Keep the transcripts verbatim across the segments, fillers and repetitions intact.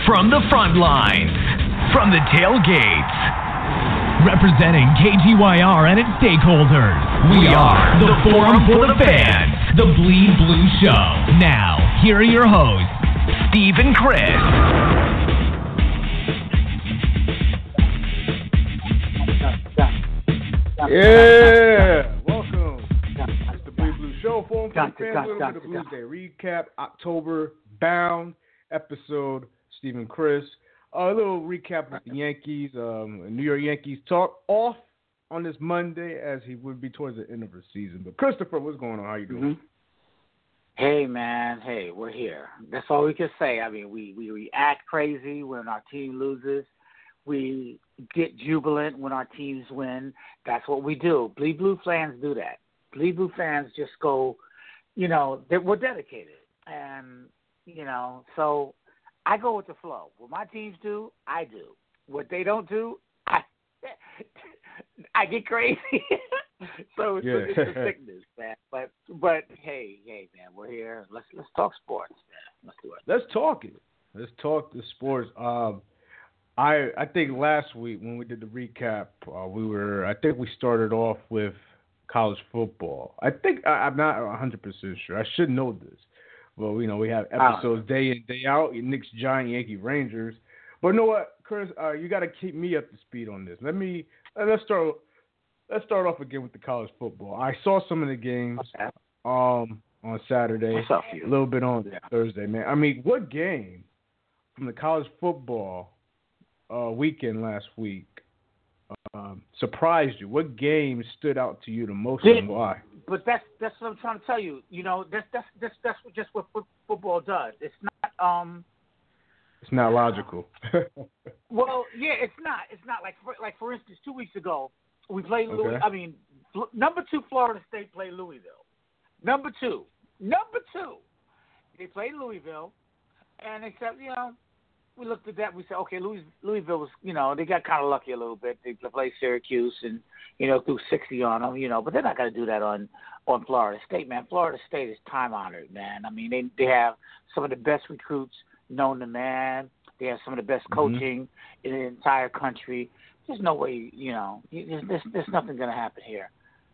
From the front lines, from the tailgates, representing K G Y R and its stakeholders, we are the Forum for the Fans, the Bleed Blue Show. Now, here are your hosts, Steve and Chris. Yeah, welcome. It's the Bleed Blue Show, Forum for the Fans, welcome to the Blues Day Recap, October Bound episode. Steve and Chris. Uh, a little recap of the Yankees, um, New York Yankees talk off on this Monday as he would be towards the end of the season. But Christopher, what's going on? How you doing? Mm-hmm. Hey, man. Hey, we're here. That's all we can say. I mean, we, we react crazy when our team loses. We get jubilant when our teams win. That's what we do. Bleed Blue fans do that. Bleed Blue fans just go, you know, we're dedicated. And, you know, so I go with the flow. What my teams do, I do. What they don't do, I I get crazy. so it's, yeah. it's a sickness, man. But but hey, hey, man, we're here. Let's let's talk sports, man. Let's do it. Let's talk it. Let's talk the sports. Um, I I think last week when we did the recap, uh, we were I think we started off with college football. I think I, I'm not one hundred percent sure. I should know this. Well, you know, we have episodes day in, day out, Knicks, Giants, Yankee, Rangers. But you know what, Chris, uh, you got to keep me up to speed on this. Let me let's start. Let's start off again with the college football. I saw some of the games okay. um, on Saturday, a little bit on yeah. Thursday, man. I mean, what game from the college football uh, weekend last week um, surprised you? What game stood out to you the most, Did, and why? But that's that's what I'm trying to tell you. You know, that's that's that's that's just what football does. It's not um. It's not logical. Well, yeah, it's not. It's not like for, like for instance, two weeks ago we played. Okay. Louis, I mean, number two Florida State played Louisville. Number two, number two, they played Louisville, and they said, you know, we looked at that. We said, okay, Louis, Louisville was, you know, they got kind of lucky a little bit. They played Syracuse and, you know, threw sixty on them, you know, but they're not going to do that on, on Florida State, man. Florida State is time-honored, man. I mean, they they have some of the best recruits known to man. They have some of the best coaching mm-hmm. in the entire country. There's no way, you know, there's, there's, there's nothing going to happen here.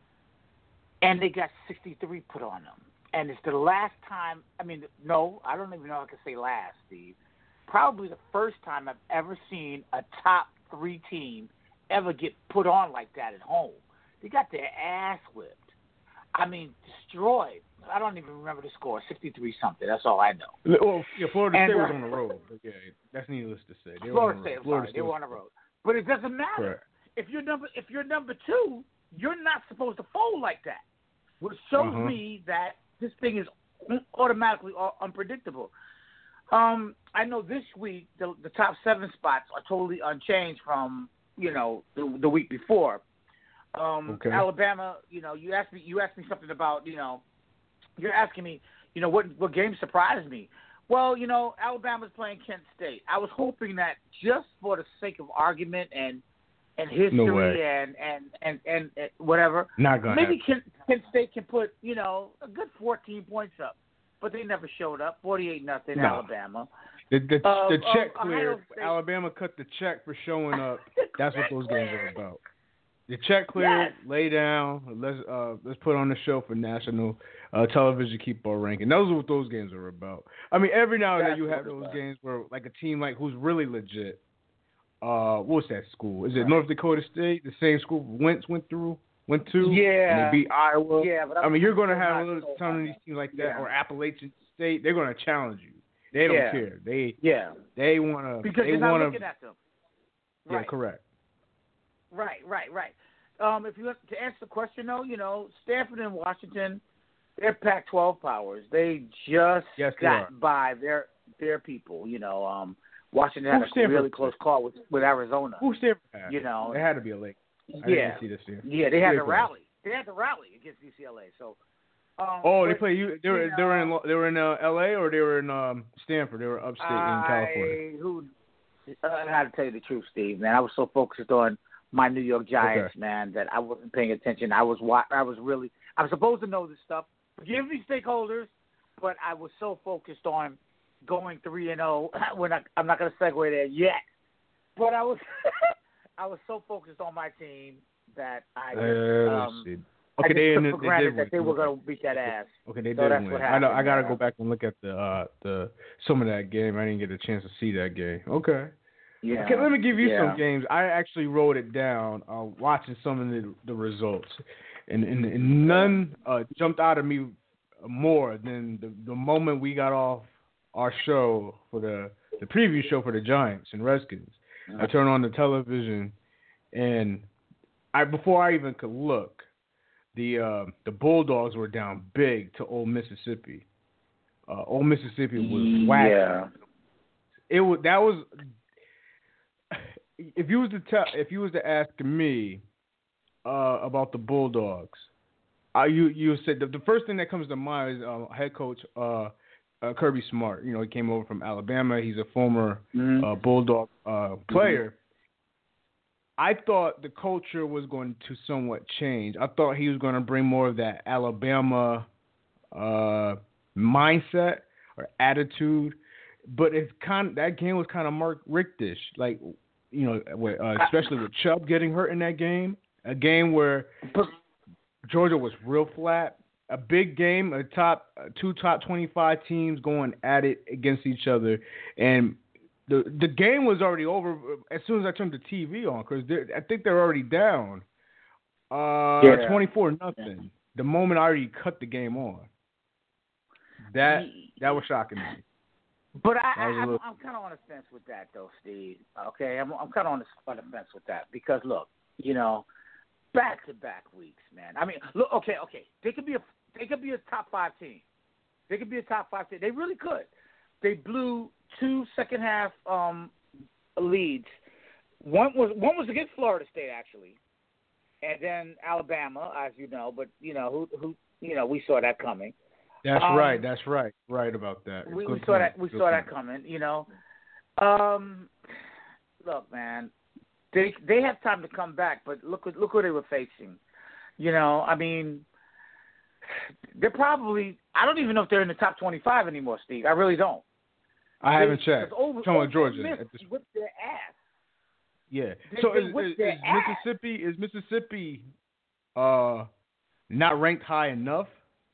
And they got sixty-three put on them. And it's the last time, I mean, no, I don't even know if I can say last, Steve. Probably the first time I've ever seen a top three team ever get put on like that at home. They got their ass whipped. I mean, destroyed. I don't even remember the score, sixty-three something. That's all I know. Well, yeah, Florida and, State was uh, on the road. But yeah, that's needless to say. They Florida were State, Florida sorry, State they were on the road. But it doesn't matter. Correct. If you're number if you're number two, you're not supposed to fold like that. Which shows uh-huh. me that this thing is automatically unpredictable. Um, I know this week the, the top seven spots are totally unchanged from you know the, the week before. Um, okay. Alabama, you know, you asked me you asked me something about you know, you're asking me you know what what game surprised me. Well, you know, Alabama's playing Kent State. I was hoping that just for the sake of argument and and history no and, and, and, and, and whatever, not gonna maybe Kent, Kent State can put you know a good fourteen points up. But they never showed up. Forty-eight nothing no. Alabama. The the, uh, the check uh, cleared. Alabama cut the check for showing up. That's what those games are about. The check cleared. Yes. Lay down. Let's uh let's put on the show for national uh, television. Keep our ranking. Those are what those games are about. I mean, every now and then you have those games where like a team like who's really legit. Uh, what's that school? Is it right. North Dakota State? The same school Wentz went through. Went to, yeah, and they beat Iowa. Yeah, but I mean, you're going to have a little so ton of these teams like that, yeah. or Appalachian State. They're going to challenge you. They don't yeah. care. They yeah. They want to. Because they you're not wanna, looking at them. Yeah, right. correct. Right, right, right. Um, if you look, to answer the question, though, you know, Stanford and Washington, they're Pac twelve powers. They just yes, got they by their their people. You know, um, Washington had Who's a Stanford? really close call with with Arizona. Who's Stanford? Had? You know, it had to be a lake. I yeah, didn't see this year. Yeah, they had Pretty to close. rally. They had to rally against U C L A. So, um, oh, but, they play you. They were you know, they were in they were in uh, L A or they were in um, Stanford. They were upstate I, in California. Who? Uh, I had to tell you the truth, Steve. Man, I was so focused on my New York Giants, okay. man, that I wasn't paying attention. I was wa- I was really. I was supposed to know this stuff. Forgive me, stakeholders, but I was so focused on going three and zero. We're not. I'm not going to segue there yet. But I was I was so focused on my team that I just, uh, um, okay, I just they, took they, for they granted did that they win. were going to beat that ass. Okay, they so did that's win. what I know. happened, I gotta man. go back and look at the uh, the some of that game. I didn't get a chance to see that game. Okay. Yeah. Okay, let me give you yeah. some games. I actually wrote it down, uh, watching some of the, the results, and, and, and none uh, jumped out at me more than the, the moment we got off our show for the the preview show for the Giants and Redskins. I turned on the television, and I before I even could look, the uh, the Bulldogs were down big to Old Mississippi. Uh, Old Mississippi was whack. Yeah. It was that was. If you was to tell, if you was to ask me uh, about the Bulldogs, uh, you you said the, the first thing that comes to mind is uh, head coach uh, uh, Kirby Smart. You know, he came over from Alabama. He's a former mm-hmm. uh, Bulldog uh, player. Mm-hmm. I thought the culture was going to somewhat change. I thought he was going to bring more of that Alabama uh, mindset or attitude, but it's kind of, that game was kind of Mark Richtish, like. You know, uh, especially with Chubb getting hurt in that game, a game where Georgia was real flat, a big game, a top two top twenty-five teams going at it against each other, and the the game was already over as soon as I turned the T V on because I think they're already down, uh, yeah. twenty-four nothing. The moment I already cut the game on, that that was shocking to me. But I, I, little... I'm, I'm kind of on the fence with that, though, Steve. Okay, I'm, I'm kind of on the, on the fence with that because, look, you know, back-to-back weeks, man. I mean, look, okay, okay, they could be a they could be a top five team. They could be a top five team. They really could. They blew two second half um, leads. One was one was against Florida State actually, and then Alabama, as you know. But you know who who you know we saw that coming. That's um, right. That's right. Right about that. We, Good we saw point. that. We Good saw point. that coming. You know. Um, look, man, they they have time to come back, but look look who they were facing. You know, I mean, they're probably. I don't even know if they're in the top twenty-five anymore, Steve. I really don't. I haven't they, checked. Over, Talking about Georgia. Miss whipped their ass. Yeah. They, so they is, whipped is, their is ass. Mississippi is Mississippi uh not ranked high enough?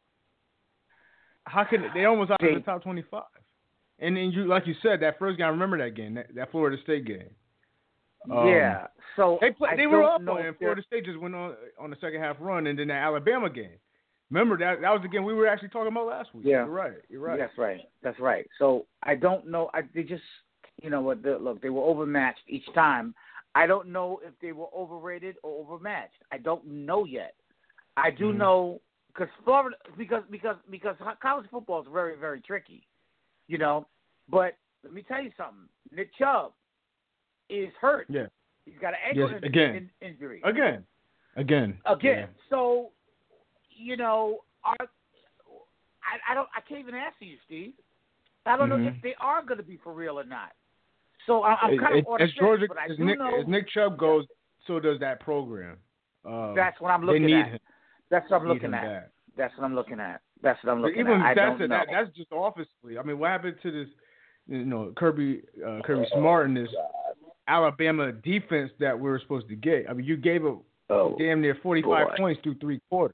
How can they almost out of the top twenty-five? And then you, like you said, that first game. I remember that game, that, that Florida State game. Um, yeah. So they play, I they were up know on it. And Florida State just went on on the second half run, and then the Alabama game. Remember that that was the game we were actually talking about last week. Yeah. You're right. You're right. That's right. That's right. So I don't know. I, they just, you know what? Look, they were overmatched each time. I don't know if they were overrated or overmatched. I don't know yet. I do mm-hmm. know because Florida, because because because college football is very very tricky, you know. But let me tell you something. Nick Chubb is hurt. Yeah. He's got an ankle yes, in, again. in, injury. Again. Again. Again. Yeah. So, you know, are, I, I don't. I can't even answer you, Steve. I don't mm-hmm. know if they are going to be for real or not. So I, I'm kind it, of on as the Georgia, fence, but I as do Nick, know as Nick Chubb goes, so does that program. Um, that's what I'm looking they need at. Him. That's what I'm Need looking at. bad. That's what I'm looking at. That's what I'm looking even at. I that's don't a, know. that, that's just offensively. I mean, what happened to this? You know, Kirby uh, Kirby Smart and this Alabama defense that we were supposed to get. I mean, you gave up oh, damn near forty-five boy. points through three quarters.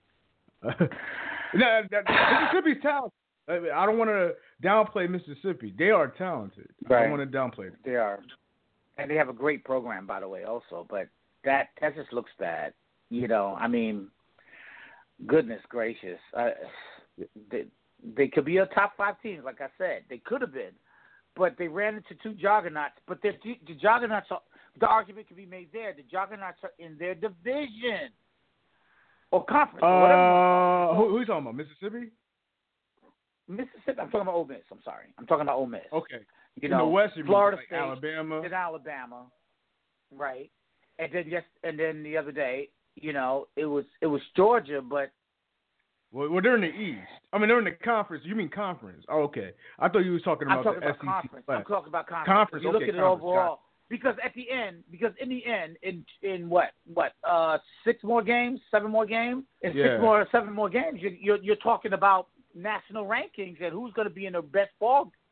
now, that, Mississippi's talented. I, mean, I don't want to downplay Mississippi. They are talented. Right. I don't want to downplay them. They are, and they have a great program, by the way, also. But that that just looks bad. You know, I mean, goodness gracious, uh, they, they could be a top five team, like I said. They could have been, but they ran into two juggernauts. But the juggernauts, are, the argument can be made there. The juggernauts are in their division or conference. Uh, or whatever. who, who are you talking about? Mississippi? Mississippi. I'm talking about Ole Miss. I'm sorry. I'm talking about Ole Miss. Okay. You in know, the West, you Florida mean, like State, Alabama, then Alabama, right? And then yes, and then the other day, you know, it was it was Georgia, but well, well, they're in the East. I mean, they're in the conference. You mean conference? Oh, okay. I thought you was talking about I'm talking the about S E C conference. West. I'm talking about conference. Conference. You okay, look at it conference, overall, because at the end, because in the end, in in what what uh six more games, seven more games, in yeah. six more, seven more games, you're you're, you're talking about national rankings and who's going to be in the best ball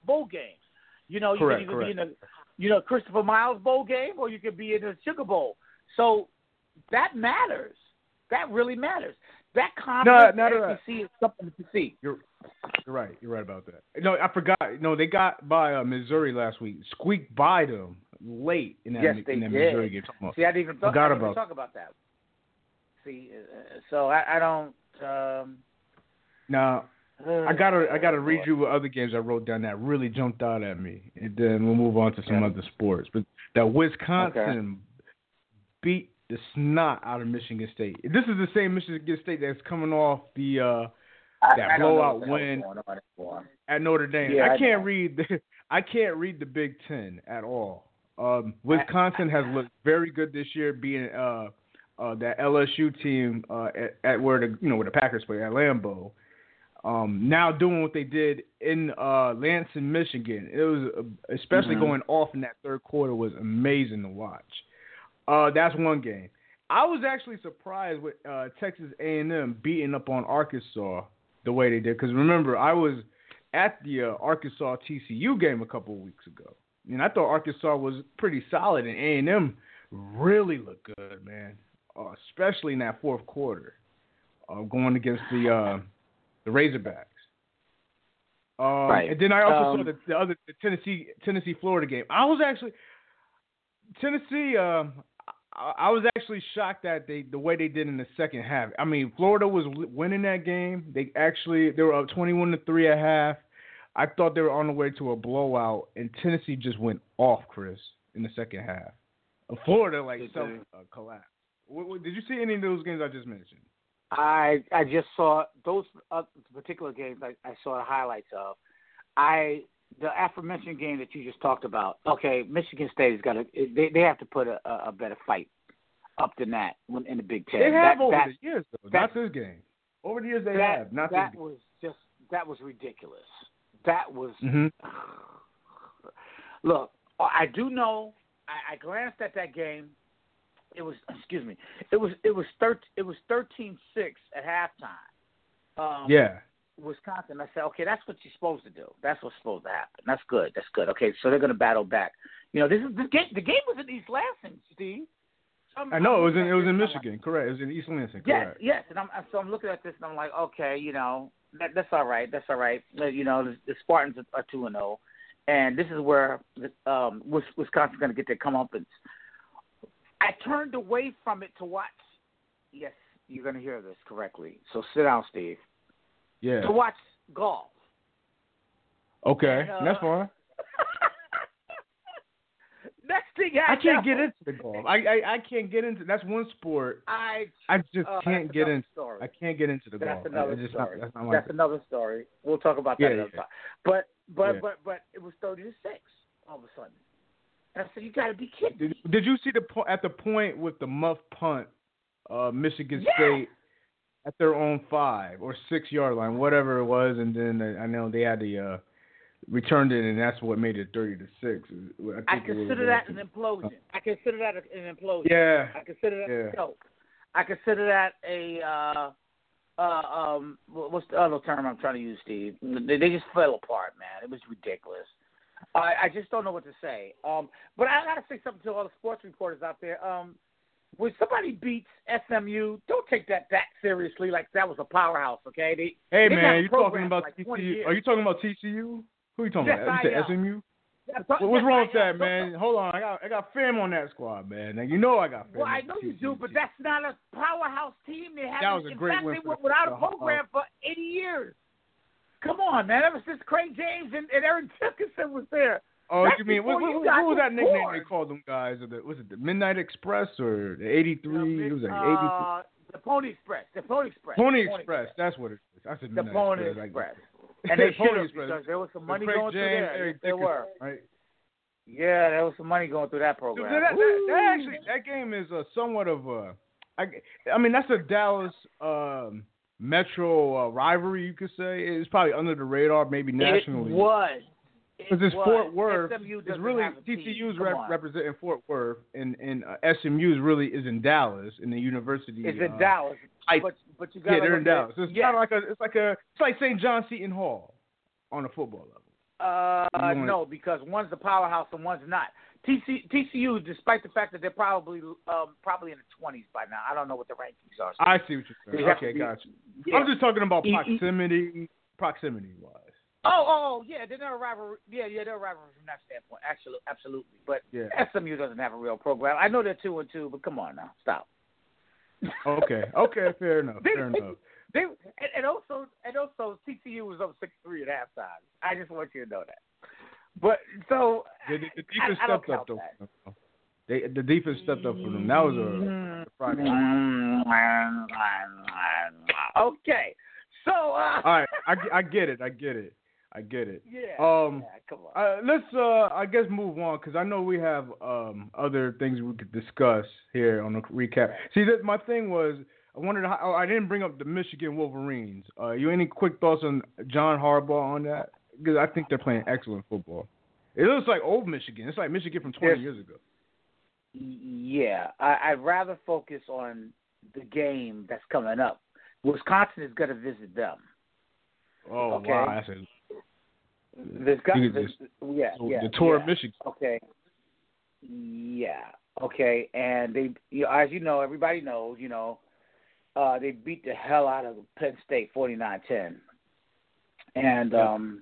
bowl games. You know, you correct, can either correct. be in a, you know, Christopher Miles Bowl game, or you could be in a Sugar Bowl. So that matters. That really matters. That conference no, no, S E C is something to see. You're, you're right. You're right about that. No, I forgot. No, they got by uh, Missouri last week. Squeaked by them late in that, yes, they in that did. Missouri game. See, I didn't even, talk, forgot I didn't about even talk about that. See, uh, so I, I don't. Um, now, uh, I gotta, I gotta read you what other games I wrote down that really jumped out at me, and then we'll move on to some yeah. other sports. But that Wisconsin okay. beat the snot out of Michigan State. This is the same Michigan State that's coming off the uh, that I, I blowout win at Notre Dame. Yeah, I I can't know. read the I can't read the Big Ten at all. Um, Wisconsin has looked very good this year, being uh, uh, that L S U team uh, at, at where the you know where the Packers play at Lambeau. Um, now doing what they did in uh, Lansing, Michigan. It was uh, especially mm-hmm. going off in that third quarter was amazing to watch. Uh, that's one game. I was actually surprised with uh, Texas A and M beating up on Arkansas the way they did. Because remember, I was at the uh, Arkansas T C U game a couple of weeks ago. And I thought Arkansas was pretty solid. And A and M really looked good, man. Uh, especially in that fourth quarter. Uh, going against the uh, the Razorbacks. Um, right. And then I also um, saw the, the other the Tennessee Tennessee Florida game. I was actually Tennessee. Um, I, I was actually shocked that they the way they did in the second half. I mean, Florida was winning that game. They actually they were up twenty-one to three at half. I thought they were on the way to a blowout, and Tennessee just went off, Chris, in the second half. Florida like self uh, collapsed. What, what, did you see any of those games I just mentioned? I I just saw those uh, particular games. I, I saw the highlights of. I the aforementioned game that you just talked about. Okay, Michigan State has got to. They they have to put a, a better fight up than that in the Big Ten. They have that, over that, the years, though. That, not this game. Over the years, they that, have. Not that this was just that was ridiculous. That was. Mm-hmm. Look, I do know. I, I glanced at that game. It was excuse me. It was it was thir- It was thirteen six at halftime. Um, Yeah. Wisconsin. I said, okay, that's what you're supposed to do. That's what's supposed to happen. That's good. That's good. Okay, so they're going to battle back. You know, this is the game. The game was in East Lansing, Steve. So I know it was in it was in Michigan, like, correct? It was in East Lansing, correct? Yes, yes. And I'm so I'm looking at this and I'm like, okay, you know, that, that's all right. That's all right. You know, the, the Spartans are two and zero, and this is where um, Wisconsin's going to get their comeuppance. I turned away from it to watch. Yes, you're going to hear this correctly. So sit down, Steve. Yeah. To watch golf. Okay, and, uh, that's fine. Next thing I, I can't know, get into the golf. I, I I can't get into. That's one sport. I I just uh, can't get into. Story. I can't get into the that's golf. Another just story. Not, that's not my that's thing. another story. We'll talk about that Yeah, another yeah. time. But but Yeah. but but it was thirty to six all of a sudden. And I said, you got to be kidding Did, me. did you see the po- at the point with the muff punt, uh, Michigan Yes! State at their own five or six yard line, whatever it was, and then uh, I know they had the uh, returned it, and that's what made it thirty to six. I, I consider that an implosion. I consider that an implosion. Yeah. I consider that Yeah. a joke. I consider that a uh, uh, um, what's the other term I'm trying to use, Steve? They, they just fell apart, man. It was ridiculous. I, I just don't know what to say. Um, but I got to say something to all the sports reporters out there. Um, when somebody beats S M U, don't take that that seriously. Like that was a powerhouse. Okay. They, Hey they man, you talking programmed about like T C twenty U? years. Are you talking about T C U? Who are you talking Yes, about? I You said am. S M U? Yes, What, what's yes, wrong I with that, am. man? Hold on, I got I got fam on that squad, man. Now you know I got fam. Well, I on know the you T C U do, but team. that's not a powerhouse team. They haven't. That was a in great fact, win they for went the- without a the- program for eighty years. Come on, man. Ever since Craig James and, and Eric Dickinson was there. Oh, That's you mean what, before what, you what got was that nickname born. they called them guys? Or the, was it the Midnight Express or the eighty-three? It was like eighty-three. Uh, the Pony Express. The Pony Express. Pony the Express. That's what it is. I said The Midnight Pony Express. Express. Like, And they Pony should have Express. because there was some money Craig going James, through there. Eric Yes, there Dickinson, were. right? Yeah, there was some money going through that So program. that, that, that actually, that game is a somewhat of a. I, I mean, that's a Dallas um, Metro uh, rivalry, you could say. It's probably under the radar, maybe nationally. It was. Because it's was. Fort Worth. S M U It's doesn't really have a T C U's team. Come rep, on. representing Fort Worth, and and uh, S M U's really is in Dallas in the university. It's uh, in Dallas, I- but but you got Yeah, they're in Dallas. So it's yeah. kind of like a it's like a it's like Saint John Seton Hall on a football level. Uh, wanna... no, because one's the powerhouse and one's not. T C, T C U, despite the fact that they're probably um, probably in the twenties by now. I don't know what the rankings are. I see what you're saying. Okay, be, gotcha. Yeah. I'm just talking about E- proximity, proximity wise. Oh, oh, yeah, they're a rivalry. Yeah, yeah, they're a rivalry from that standpoint. Actually, absolutely. But yeah. S M U doesn't have a real program. I know they're two and two, but come on now, stop. Okay, okay, fair enough, they, fair they, enough. They and, and also and also T C U was up six three at halftime. I just want you to know that. But so the, the, the defense I, I stepped up though. That. They the defense stepped up for them. That was a Friday. Okay, so uh, all right, I, I get it, I get it, I get it. Yeah. Um, yeah, come on. Uh, let's uh, I guess move on because I know we have um other things we could discuss here on the recap. See, that my thing was. I wanted to, I didn't bring up the Michigan Wolverines. Uh, you any quick thoughts on John Harbaugh on that? Because I think they're playing excellent football. It looks like old Michigan. It's like Michigan from twenty There's, years ago. Yeah, I, I'd rather focus on the game that's coming up. Wisconsin is going to visit them. Oh okay? wow, that's a there's got, this, there's, yeah, so yeah, the tour yeah. of Michigan. Okay. Yeah. Okay, and they, you know, as you know, everybody knows, you know. Uh, they beat the hell out of Penn State forty-nine ten. And um,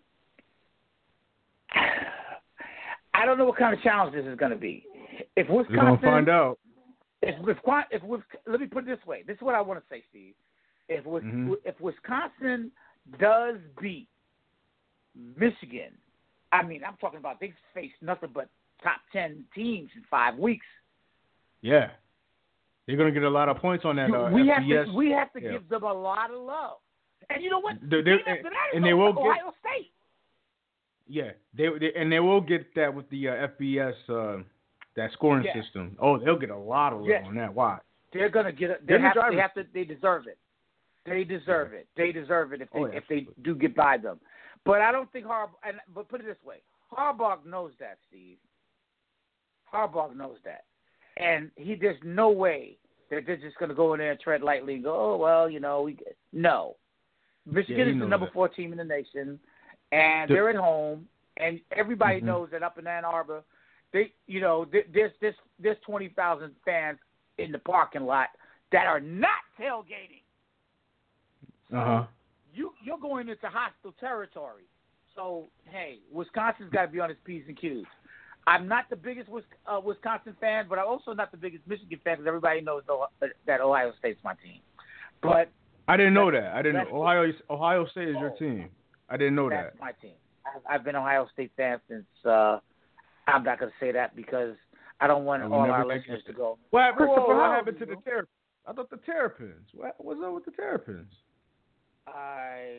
I don't know what kind of challenge this is going to be. If Wisconsin, we're going to find out. If, if, if, if let me put it this way. This is what I want to say, Steve. If mm-hmm. if Wisconsin does beat Michigan, I mean, I'm talking about they face nothing but top ten teams in five weeks. Yeah. They're going to get a lot of points on that. Uh, we, F B S. have to, we have to yeah. give them a lot of love. And you know what? They're, they're, and, and they will Ohio get, State. Yeah, they, they and they will get that with the uh, F B S uh, that scoring yeah. system. Oh, they'll get a lot of love yeah. on that. Why? They're going to get it. They they're have, the they have to. They deserve it. They deserve yeah. it. They deserve it if they oh, yeah. if they do get by them. But I don't think Harbaugh. And but put it this way, Harbaugh knows that, Steve. Harbaugh knows that, and he there's no way that they're just going to go in there and tread lightly and go, oh, well, you know, we no. Michigan yeah, is the number that. four team in the nation, and the, they're at home, and everybody mm-hmm. knows that up in Ann Arbor, they, you know, there's there's there's twenty thousand fans in the parking lot that are not tailgating. Uh huh. You you're going into hostile territory. So hey, Wisconsin's got to be on its P's and Q's. I'm not the biggest uh, Wisconsin fan, but I'm also not the biggest Michigan fan because everybody knows that Ohio State's my team. But I didn't know that. I didn't know Ohio. Ohio State is your team. I didn't know that's that. That's my team. I've been an Ohio State fan since. Uh, I'm not going to say that because I don't want all our listeners to go. What happened, whoa, what happened to the Terrapins? I thought the Terrapins. What what's up with the Terrapins? I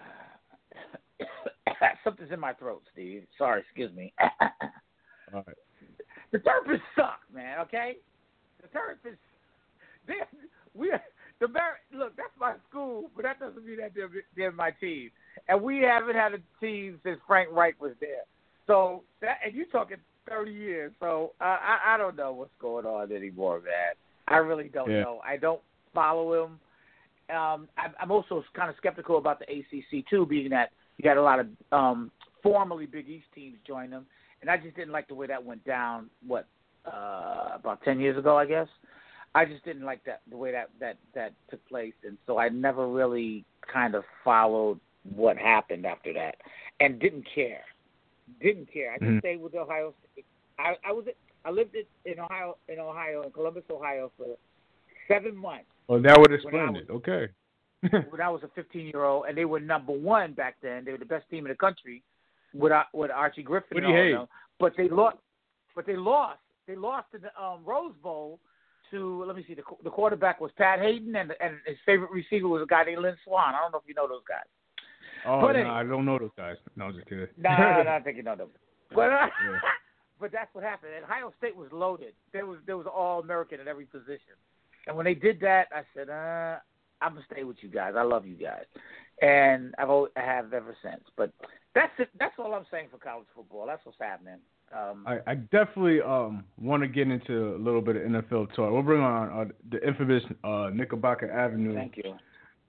something's in my throat, Steve. Sorry, excuse me. All right. The Terrapins suck, man. Okay, the Terrapins. They, we the Bar- look. That's my school, but that doesn't mean that they're, they're my team. And we haven't had a team since Frank Reich was there. So that, and you're talking thirty years. So uh, I I don't know what's going on anymore, man. I really don't yeah. know. I don't follow him. Um, I'm, I'm also kind of skeptical about the A C C too, being that you got a lot of um, formerly Big East teams join them, and I just didn't like the way that went down. What uh, about ten years ago, I guess. I just didn't like that the way that, that, that took place, and so I never really kind of followed what happened after that, and didn't care. Didn't care. I just mm-hmm. stayed with Ohio State. I, I was I lived in Ohio in Ohio in Columbus, Ohio for seven months. Oh, that would explain it. Okay. When I was a fifteen-year-old, and they were number one back then. They were the best team in the country with with Archie Griffin and all of them. But they lost. But they lost. They lost in the um, Rose Bowl to. Let me see. The, the quarterback was Pat Hayden, and and his favorite receiver was a guy named Lynn Swan. I don't know if you know those guys. Oh, but no, anyway, I don't know those guys. No, just kidding. No, no, no, I don't think you know them. But uh, yeah. but that's what happened. And Ohio State was loaded. There was there was all American at every position. And when they did that, I said, uh, I'm gonna stay with you guys. I love you guys, and I've always, I have ever since. But that's it. That's all I'm saying for college football. That's what's happening. Um, I, I definitely um, want to get into a little bit of N F L talk. We'll bring on uh, the infamous uh, Knickerbocker Avenue. Thank you.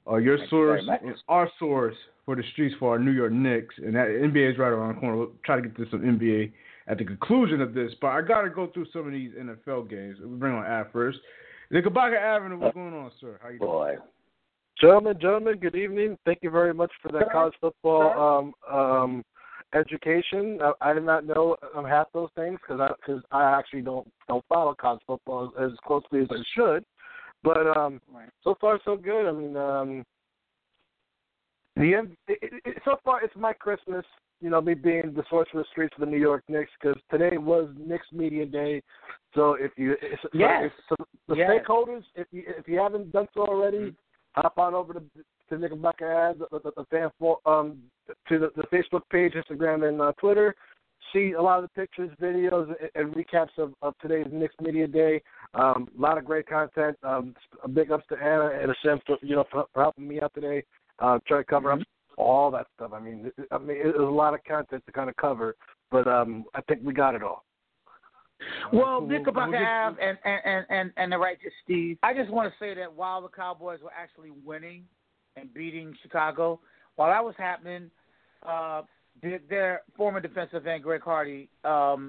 Uh, your Thank source you very and much. our source for the streets for our New York Knicks, and that N B A is right around the corner. We'll try to get to some N B A at the conclusion of this, but I got to go through some of these N F L games. We'll bring on Av first. The Kabaka Avenue, what's going on, sir? How you doing? Boy. Gentlemen, gentlemen, good evening. Thank you very much for that college football um, um, education. I, I did not know um, half those things because I, cause I actually don't don't follow college football as, as closely as I should. But um, Right. so far, so good. I mean, um, the end, it, it, so far it's my Christmas. You know, me being the source for the streets of the New York Knicks, because today was Knicks Media Day. So if you, it's, Yes. so the Yes. stakeholders, if you if you haven't done so already, hop on over to to Knickerbocker Ads, the, the, the fan for, um to the, the Facebook page, Instagram, and uh, Twitter. See a lot of the pictures, videos, and, and recaps of, of today's Knicks Media Day. Um, a lot of great content. Um, a big ups to Anna and Hashem for you know for, for helping me out today. Uh, try to cover Mm-hmm. up all that stuff. I mean, it, I mean, it was a lot of content to kind of cover, but um, I think we got it all. Well, We'll- Knickerbocker we'll get- Ave and, and, and, and the righteous Steve, I just want to say that while the Cowboys were actually winning and beating Chicago, while that was happening, uh, their, their former defensive end, Greg Hardy, um,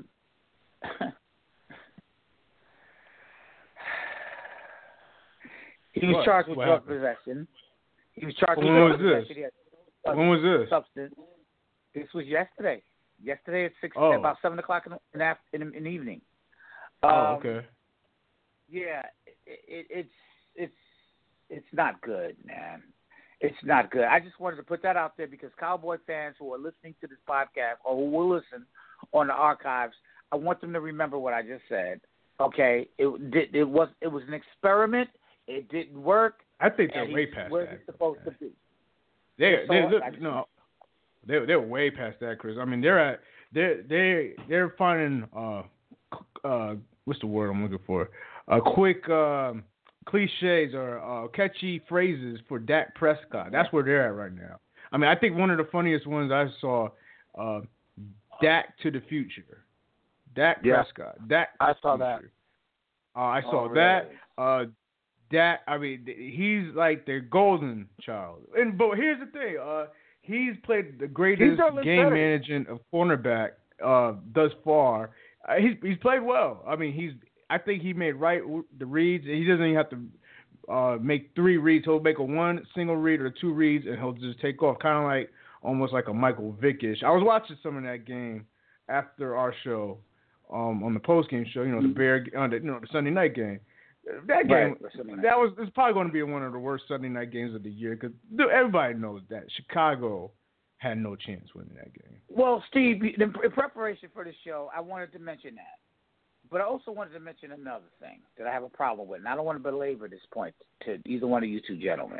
he was What? charged with What drug happened? possession. He was charged When with was drug this? possession. He had When was this? substance. This was yesterday. Yesterday at six, Oh. about seven o'clock in the, in, the, in, the, in the evening. Oh, Um, okay. Yeah, it, it, it's it's it's not good, man. It's not good. I just wanted to put that out there because Cowboy fans who are listening to this podcast or who will listen on the archives, I want them to remember what I just said. Okay, it did. It was it was an experiment. It didn't work. I think they're and way he's past where that. he's supposed to be. They So they what? look I just- no, they they're way past that, Chris. I mean, they're at they they they're finding uh uh what's the word I'm looking for? Uh, quick um, cliches or uh, catchy phrases for Dak Prescott. That's where they're at right now. I mean, I think one of the funniest ones I saw, uh, Dak to the future. Dak Yeah. Prescott. Dak. I to saw the that. future. Uh, I saw Oh, that. really? Uh, Dak. I mean, th- he's like their golden child. And but here's the thing. Uh, he's played the greatest He's our game lieutenant. management of cornerback uh, thus far. Uh, he's he's played well. I mean, he's. I think he made right the reads. He doesn't even have to uh, make three reads. He'll make a one single read or two reads, and he'll just take off, kind of like almost like a Michael Vick-ish. I was watching some of that game after our show um, on the post game show. You know, the Bear, uh, the, you know, the Sunday night game. That game, Right, Sunday night. that was it's probably going to be one of the worst Sunday night games of the year because everybody knows that Chicago had no chance winning that game. Well, Steve, in in preparation for the show, I wanted to mention that. But I also wanted to mention another thing that I have a problem with, and I don't want to belabor this point to either one of you two gentlemen.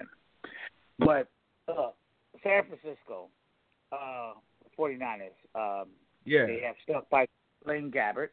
But uh, San Francisco, uh, 49ers, um, Yeah. they have stuck by Blaine Gabbert.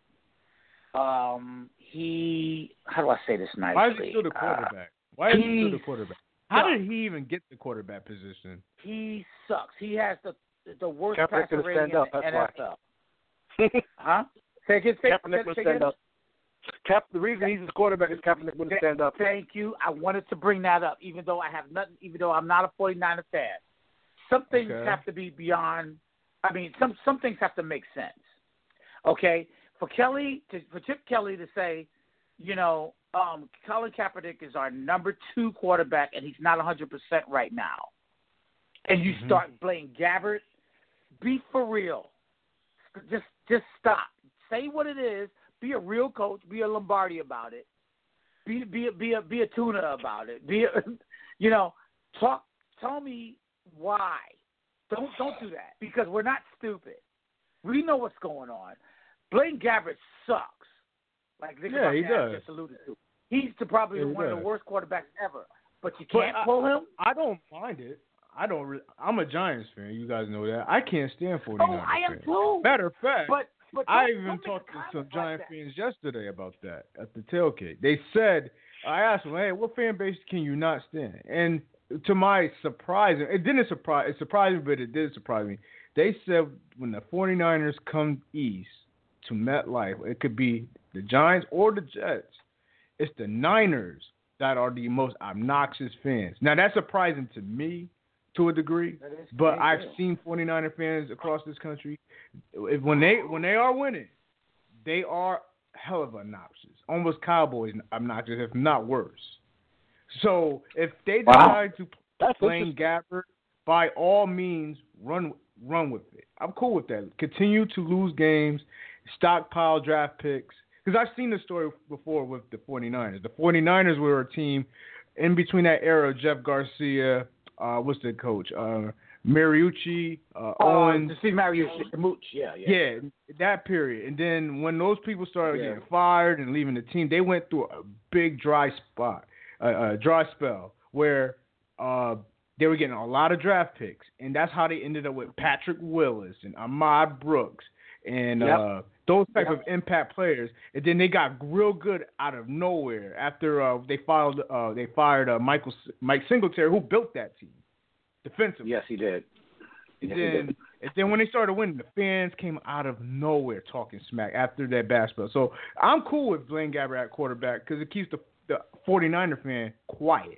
Um, he, how do I say this nicely? Why is he still the Uh, quarterback? Why is he still the he's- quarterback? How did he even get the quarterback position? he sucks. He has the the worst Kaepernick passer gonna rating stand in up, the that's N why. F L. Huh? Say again, say, Kaepernick say, would say stand again? up. Cap, the reason he's his quarterback is Kaepernick wouldn't stand up. Thank you. I wanted to bring that up, even though I have nothing, even though I'm not a 49er fan. Some things Okay. have to be beyond. I mean, some some things have to make sense. Okay, for Kelly to for Chip Kelly to say, you know, um, Colin Kaepernick is our number two quarterback, and he's not one hundred percent right now, and you Mhm. start blaming Gabbert. Be for real. Just just stop. Say what it is. Be a real coach. Be a Lombardi about it. Be be a, be a be a tuna about it. Be a, you know, talk. Tell me why. Don't don't do that because we're not stupid. We know what's going on. Blaine Gabbert sucks. Like Nick Yeah, he Buckner does. just alluded to. He's the, probably Yeah, he one of does. the worst quarterbacks ever. But you But can't I- pull him. I don't mind it. I don't. Re- I'm a Giants fan. You guys know that. I can't stand 49ers Oh, I am fans. too. Matter of fact, But but I don't- even don't make talked a to some comment Giant like that. fans yesterday about that at the tailgate. They said, I asked them, hey, what fan base can you not stand? And to my surprise, it didn't surprise, it surprised me, but it did surprise me. They said when the 49ers come east to MetLife, it could be the Giants or the Jets. It's the Niners that are the most obnoxious fans. Now, that's surprising to me to a degree, but I've seen 49er fans across this country. If, when they when they are winning, they are hell of obnoxious, almost Cowboys obnoxious, if not worse. So if they decide wow. to That's Blaine Gabbert, by all means, run run with it. I'm cool with that. Continue to lose games, stockpile draft picks. Because I've seen this story before with the 49ers. The 49ers were a team in between that era of Jeff Garcia, uh, what's the coach? Uh, Mariucci, uh, uh, Owens. To see Mariucci, Mooch, yeah, yeah. Yeah, that period. And then when those people started yeah. getting fired and leaving the team, they went through a big dry spot, a uh, uh, dry spell, where uh, they were getting a lot of draft picks. And that's how they ended up with Patrick Willis and Ahmad Brooks and yep. uh, those type yep. of impact players. And then they got real good out of nowhere after uh, they filed, uh, they fired uh, Michael Mike Singletary, who built that team defensively. Yes, he did. And yes, then, he did. and then when they started winning, the fans came out of nowhere talking smack after that basketball. So I'm cool with Blaine Gabbert at quarterback because it keeps the, the 49er fan quiet.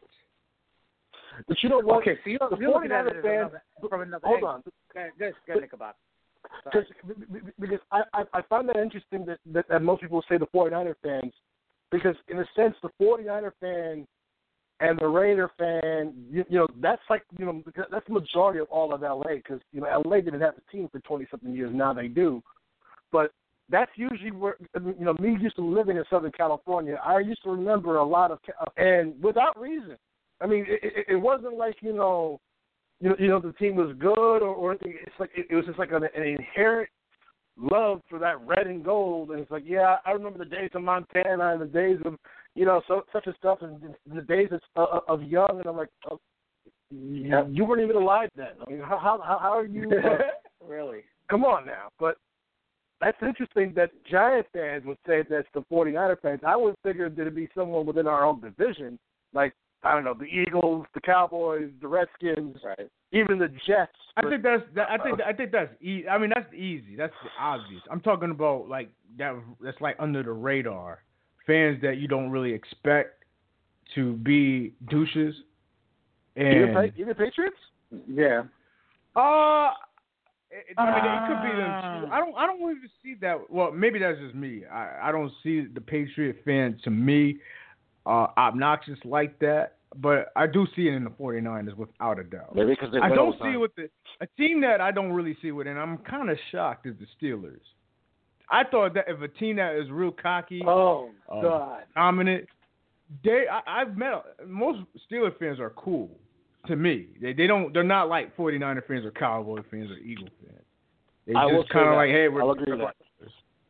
But you know what? Okay, so you know, the you're 49er fan. Another, from another hold angle. on. Go ahead, go Nick, about Because, because I, I, I find that interesting that, that, that most people say the 49er fans, because in a sense, the 49er fan and the Raider fan, you, you know, that's like, you know, that's the majority of all of L A because, you know, L A didn't have a team for twenty-something years. Now they do. But that's usually where, you know, me used to living in Southern California, I used to remember a lot of, and without reason. I mean, it, it, it wasn't like, you know, You know, you know, the team was good, or, or anything. It's like it, it was just like an, an inherent love for that red and gold, and it's like, yeah, I remember the days of Montana and the days of, you know, so such and stuff, and the days of, uh, of Young, and I'm like, oh, yeah, you weren't even alive then. I mean, how how how are you? Uh, really? Come on now, but that's interesting that Giant fans would say that's the 49er fans. I would figure that it'd be someone within our own division, like, I don't know, the Eagles, the Cowboys, the Redskins, right. even the Jets. I think that's that, I think I think that's easy. I mean, that's easy. That's obvious. I'm talking about like that. That's like under the radar fans that you don't really expect to be douches. And even, even Patriots? Yeah. Uh, it, I mean, it could be them too. I don't. I don't even see that. Well, maybe that's just me. I, I don't see the Patriot fan to me uh, obnoxious like that. But I do see it in the 49ers without a doubt. Maybe because they I don't see time. it with the a team that I don't really see with, and I'm kind of shocked is the Steelers. I thought that if a team that is real cocky, oh uh, god, dominant, they I, I've met most Steelers fans are cool to me. They they don't they're not like 49er fans or Cowboy fans or Eagle fans. They I just kind of like, hey, we're I'll agree to that.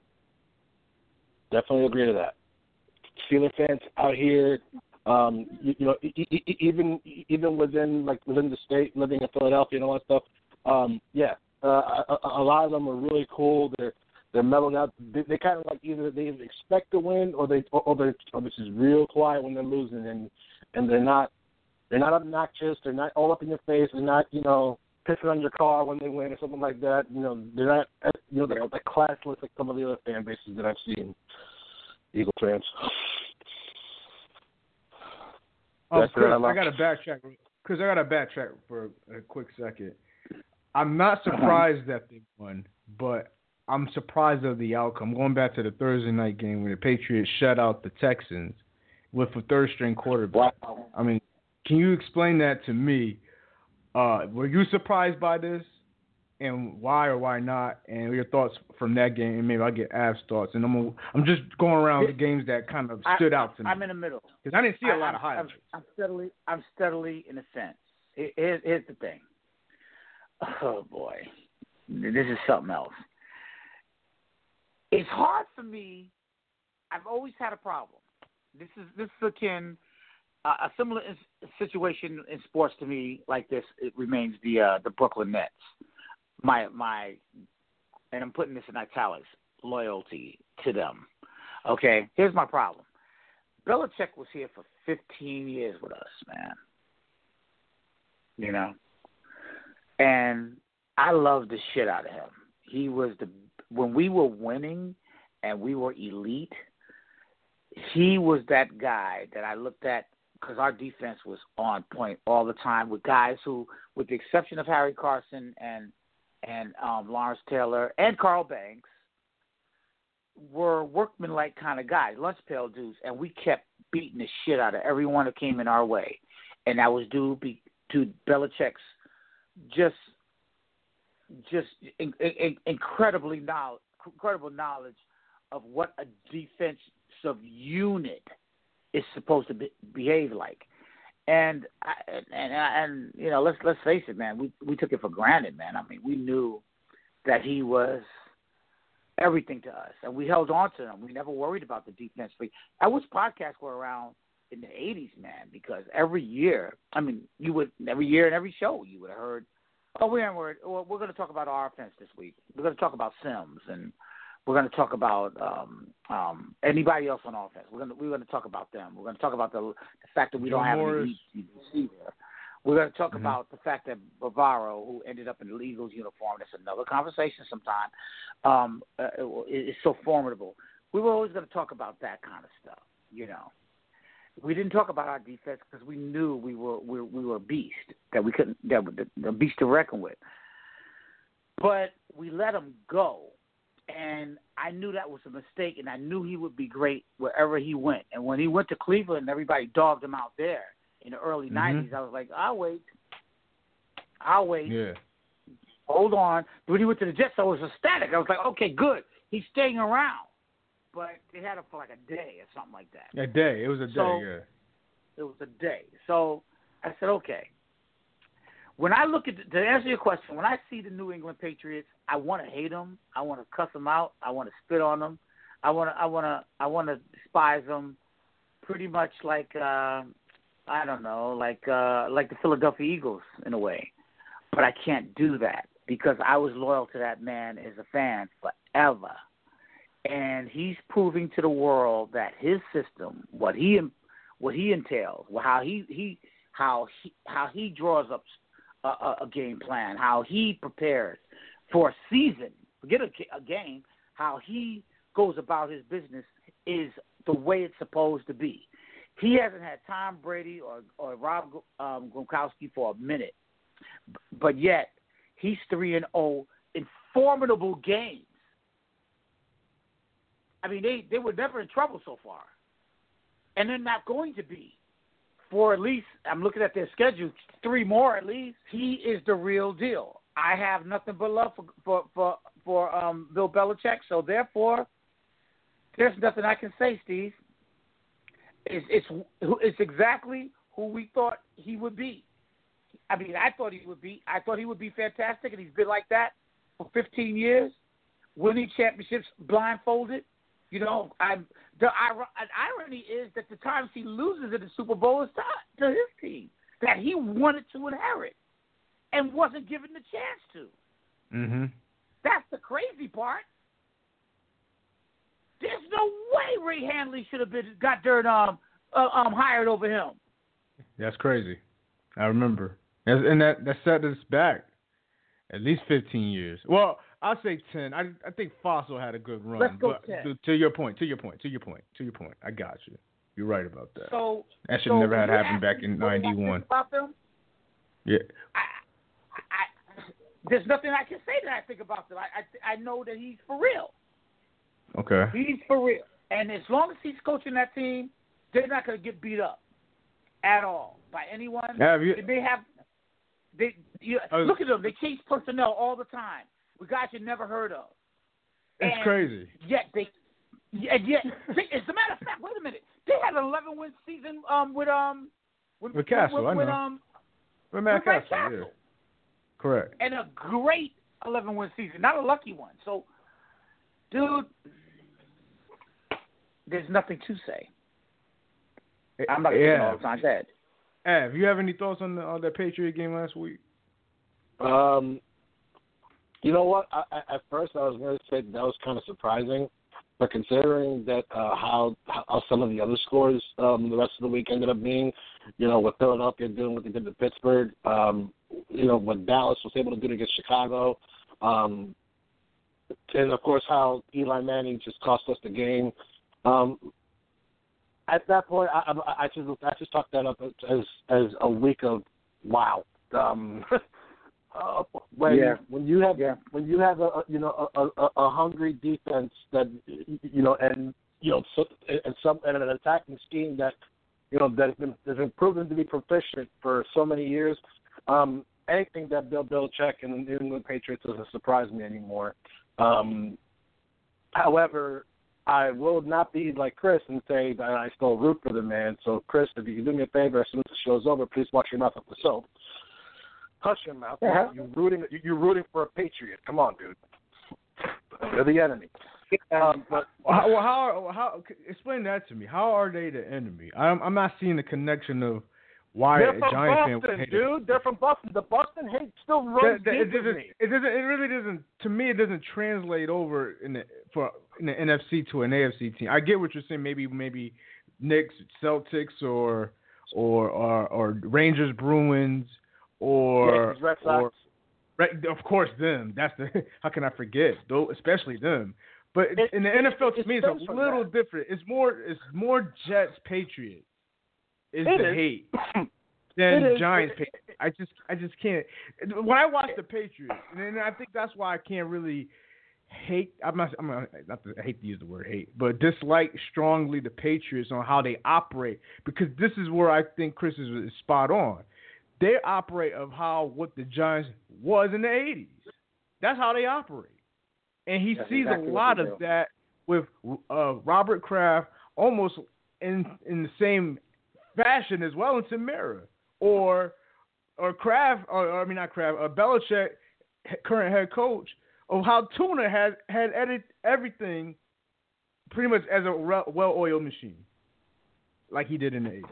Definitely agree to that. Steelers fans out here. Um, you, you know, e- e- even even within like within the state, living in Philadelphia and all that stuff. Um, yeah, uh, a, a lot of them are really cool. They're they're mellowed out. They, they kind of like either they expect to win or they or, or they're or this is real quiet when they're losing, and and they're not they're not obnoxious. They're not all up in your face. They're not you know pissing on your car when they win or something like that. You know, they're not you know they're like classless like some of the other fan bases that I've seen. Eagle fans. Oh, Chris, I got to backtrack. Chris, I got to backtrack for a quick second. I'm not surprised that they won, but I'm surprised of the outcome. Going back to the Thursday night game where the Patriots shut out the Texans with a third-string quarterback. Wow. I mean, can you explain that to me? Uh, were you surprised by this, and why or why not? And your thoughts from that game, and maybe I'll get Av's thoughts. And I'm I'm just going around the games that kind of stood I, out to me. I'm in the middle because I didn't see a I, lot I'm, of highlights. I'm, I'm steadily, I'm steadily in a sense. Here's, here's the thing. Oh boy, this is something else. It's hard for me. I've always had a problem. This is this is akin uh, a similar situation in sports to me like this. It remains the uh, the Brooklyn Nets. My my, and I'm putting this in italics. Loyalty to them. Okay, here's my problem. Belichick was here for fifteen years with us, man. You know, and I loved the shit out of him. He was the when we were winning and we were elite. He was that guy that I looked at because our defense was on point all the time with guys who, with the exception of Harry Carson and and um, Lawrence Taylor and Carl Banks, were workmanlike kind of guys, lunch pail dudes, and we kept beating the shit out of everyone that came in our way, and that was due be, to Belichick's just just in, in, incredibly knowledge, incredible knowledge of what a defensive unit is supposed to be, behave like. And and and you know, let's let's face it, man. We we took it for granted, man. I mean, we knew that he was everything to us, and we held on to him. We never worried about the defense. I wish podcasts were around in the eighties, man, because every year, I mean, you would every year and every show you would have heard, oh, we aren't worried. Well, we're going to talk about our offense this week. We're going to talk about Sims, and we're going to talk about um, um, anybody else on offense. We're going to we're going to talk about them. We're going to talk about the, the fact that we Joe don't have Morris. any receiver. We're going to talk Mm-hmm. about the fact that Bavaro, who ended up in the Eagles uniform, that's another conversation sometime, um, uh, is so formidable. We were always going to talk about that kind of stuff, you know. We didn't talk about our defense because we knew we were we, we were a beast, that we couldn't, that the, the beast to reckon with. But we let him go. And I knew that was a mistake, and I knew he would be great wherever he went. And when he went to Cleveland, everybody dogged him out there in the early mm-hmm. nineties. I was like, I'll wait. I'll wait. Yeah. Hold on. When he went to the Jets, I was ecstatic. I was like, okay, good. He's staying around. But they had him for like a day or something like that. A day. It was a day, so, yeah. It was a day. So I said, okay. When I look at, the, to answer your question, when I see the New England Patriots, I want to hate them. I want to cuss them out. I want to spit on them. I want to, I want to, I want to despise them, pretty much like, uh, I don't know, like, uh, like the Philadelphia Eagles in a way. But I can't do that because I was loyal to that man as a fan forever, and he's proving to the world that his system, what he, what he entails, how he, he, how he, how he draws up A, a game plan, how he prepares for a season, forget a, a game, how he goes about his business is the way it's supposed to be. He hasn't had Tom Brady or, or Rob um, Gronkowski for a minute, but yet he's three and oh in formidable games. I mean, they, they were never in trouble so far, and they're not going to be. For at least, I'm looking at their schedule, three more at least. He is the real deal. I have nothing but love for for for, for um, Bill Belichick, so therefore, there's nothing I can say, Steve. It's it's it's exactly who we thought he would be. I mean, I thought he would be. I thought he would be fantastic, and he's been like that for fifteen years, winning championships blindfolded. You know, I'm, the irony is that the times he loses in the Super Bowl is to, to his team that he wanted to inherit and wasn't given the chance to. Mm-hmm. That's the crazy part. There's no way Ray Handley should have been got dirt um uh, um hired over him. That's crazy. I remember, and that that set us back at least fifteen years. Well, I'll say ten. I I think Fossil had a good run. Let's go but ten. To, to your point, to your point, to your point, to your point. I got you. You're right about that. So that should so never have happened ask back in ninety-one. About them? Yeah. I, I, there's nothing I can say that I think about them. I, I I know that he's for real. Okay. He's for real, and as long as he's coaching that team, they're not going to get beat up at all by anyone. Have you? They have. They you, uh, look at them. They change personnel all the time with guys you never heard of. It's and crazy. Yet they, and yet, as a matter of fact, wait a minute. They had an eleven win season um with um with, with Castle. with, I know. With, um, with Matt with Castle. Castle. Yeah. Correct. And a great eleven win season, not a lucky one. So, dude, there's nothing to say. I'm not going to yeah. get all the time head. Av, you have any thoughts on the on that Patriot game last week? Um, you know what? I, I, at first, I was going to say that was kind of surprising, but considering that uh, how how some of the other scores um, the rest of the week ended up being, you know, with Philadelphia doing what they did to Pittsburgh, um, you know, what Dallas was able to do against Chicago, um, and of course how Eli Manning just cost us the game. Um, at that point, I, I, I just I just talked that up as as a week of wow. Um, uh, when yeah. when you have yeah. when you have a you know a, a, a hungry defense that you know and you know so, and some and an attacking scheme that you know that has been has been proven to be proficient for so many years. Um, anything that Bill Belichick and the New England Patriots doesn't surprise me anymore. Um, however, I will not be like Chris and say that I still root for the man. So, Chris, if you can do me a favor, as soon as the show's over, please wash your mouth up with soap. Hush your mouth. Uh-huh. You're rooting. You're rooting for a patriot. Come on, dude. They're the enemy. Um, but Well, how, how, how? Explain that to me. How are they the enemy? I'm, I'm not seeing the connection of why they're a from Giant fan Boston, would hate dude. it. They're from Boston. The Boston hate still runs That- that- it deep with doesn't. me. It doesn't. It really doesn't. To me, it doesn't translate over in the for in the N F C to an A F C team. I get what you're saying. Maybe maybe Knicks, Celtics, or or or, or Rangers, Bruins, or Yankees, Red Sox. or right, of course them. That's the. How can I forget? Though, especially them. But It- in the N F L, it to me, it's stems a from little that. different. It's more. It's more Jets, Patriots. Is It the is. hate It than is. Giants? It- Patriots. I just, I just can't. When I watch the Patriots, and then I think that's why I can't really hate. I'm not. I'm not, not to, I hate to use the word hate, but dislike strongly the Patriots on how they operate, because this is where I think Chris is, is spot on. They operate of how what the Giants was in the eighties. That's how they operate, and he That's sees exactly a what lot they of do. that with uh, Robert Kraft, almost in in the same fashion as Wellington Mira, or or Kraft, or, or I mean not Kraft, uh, Belichick, he- current head coach, of how Tuna had had edit everything pretty much as a re- well-oiled machine, like he did in the eighties.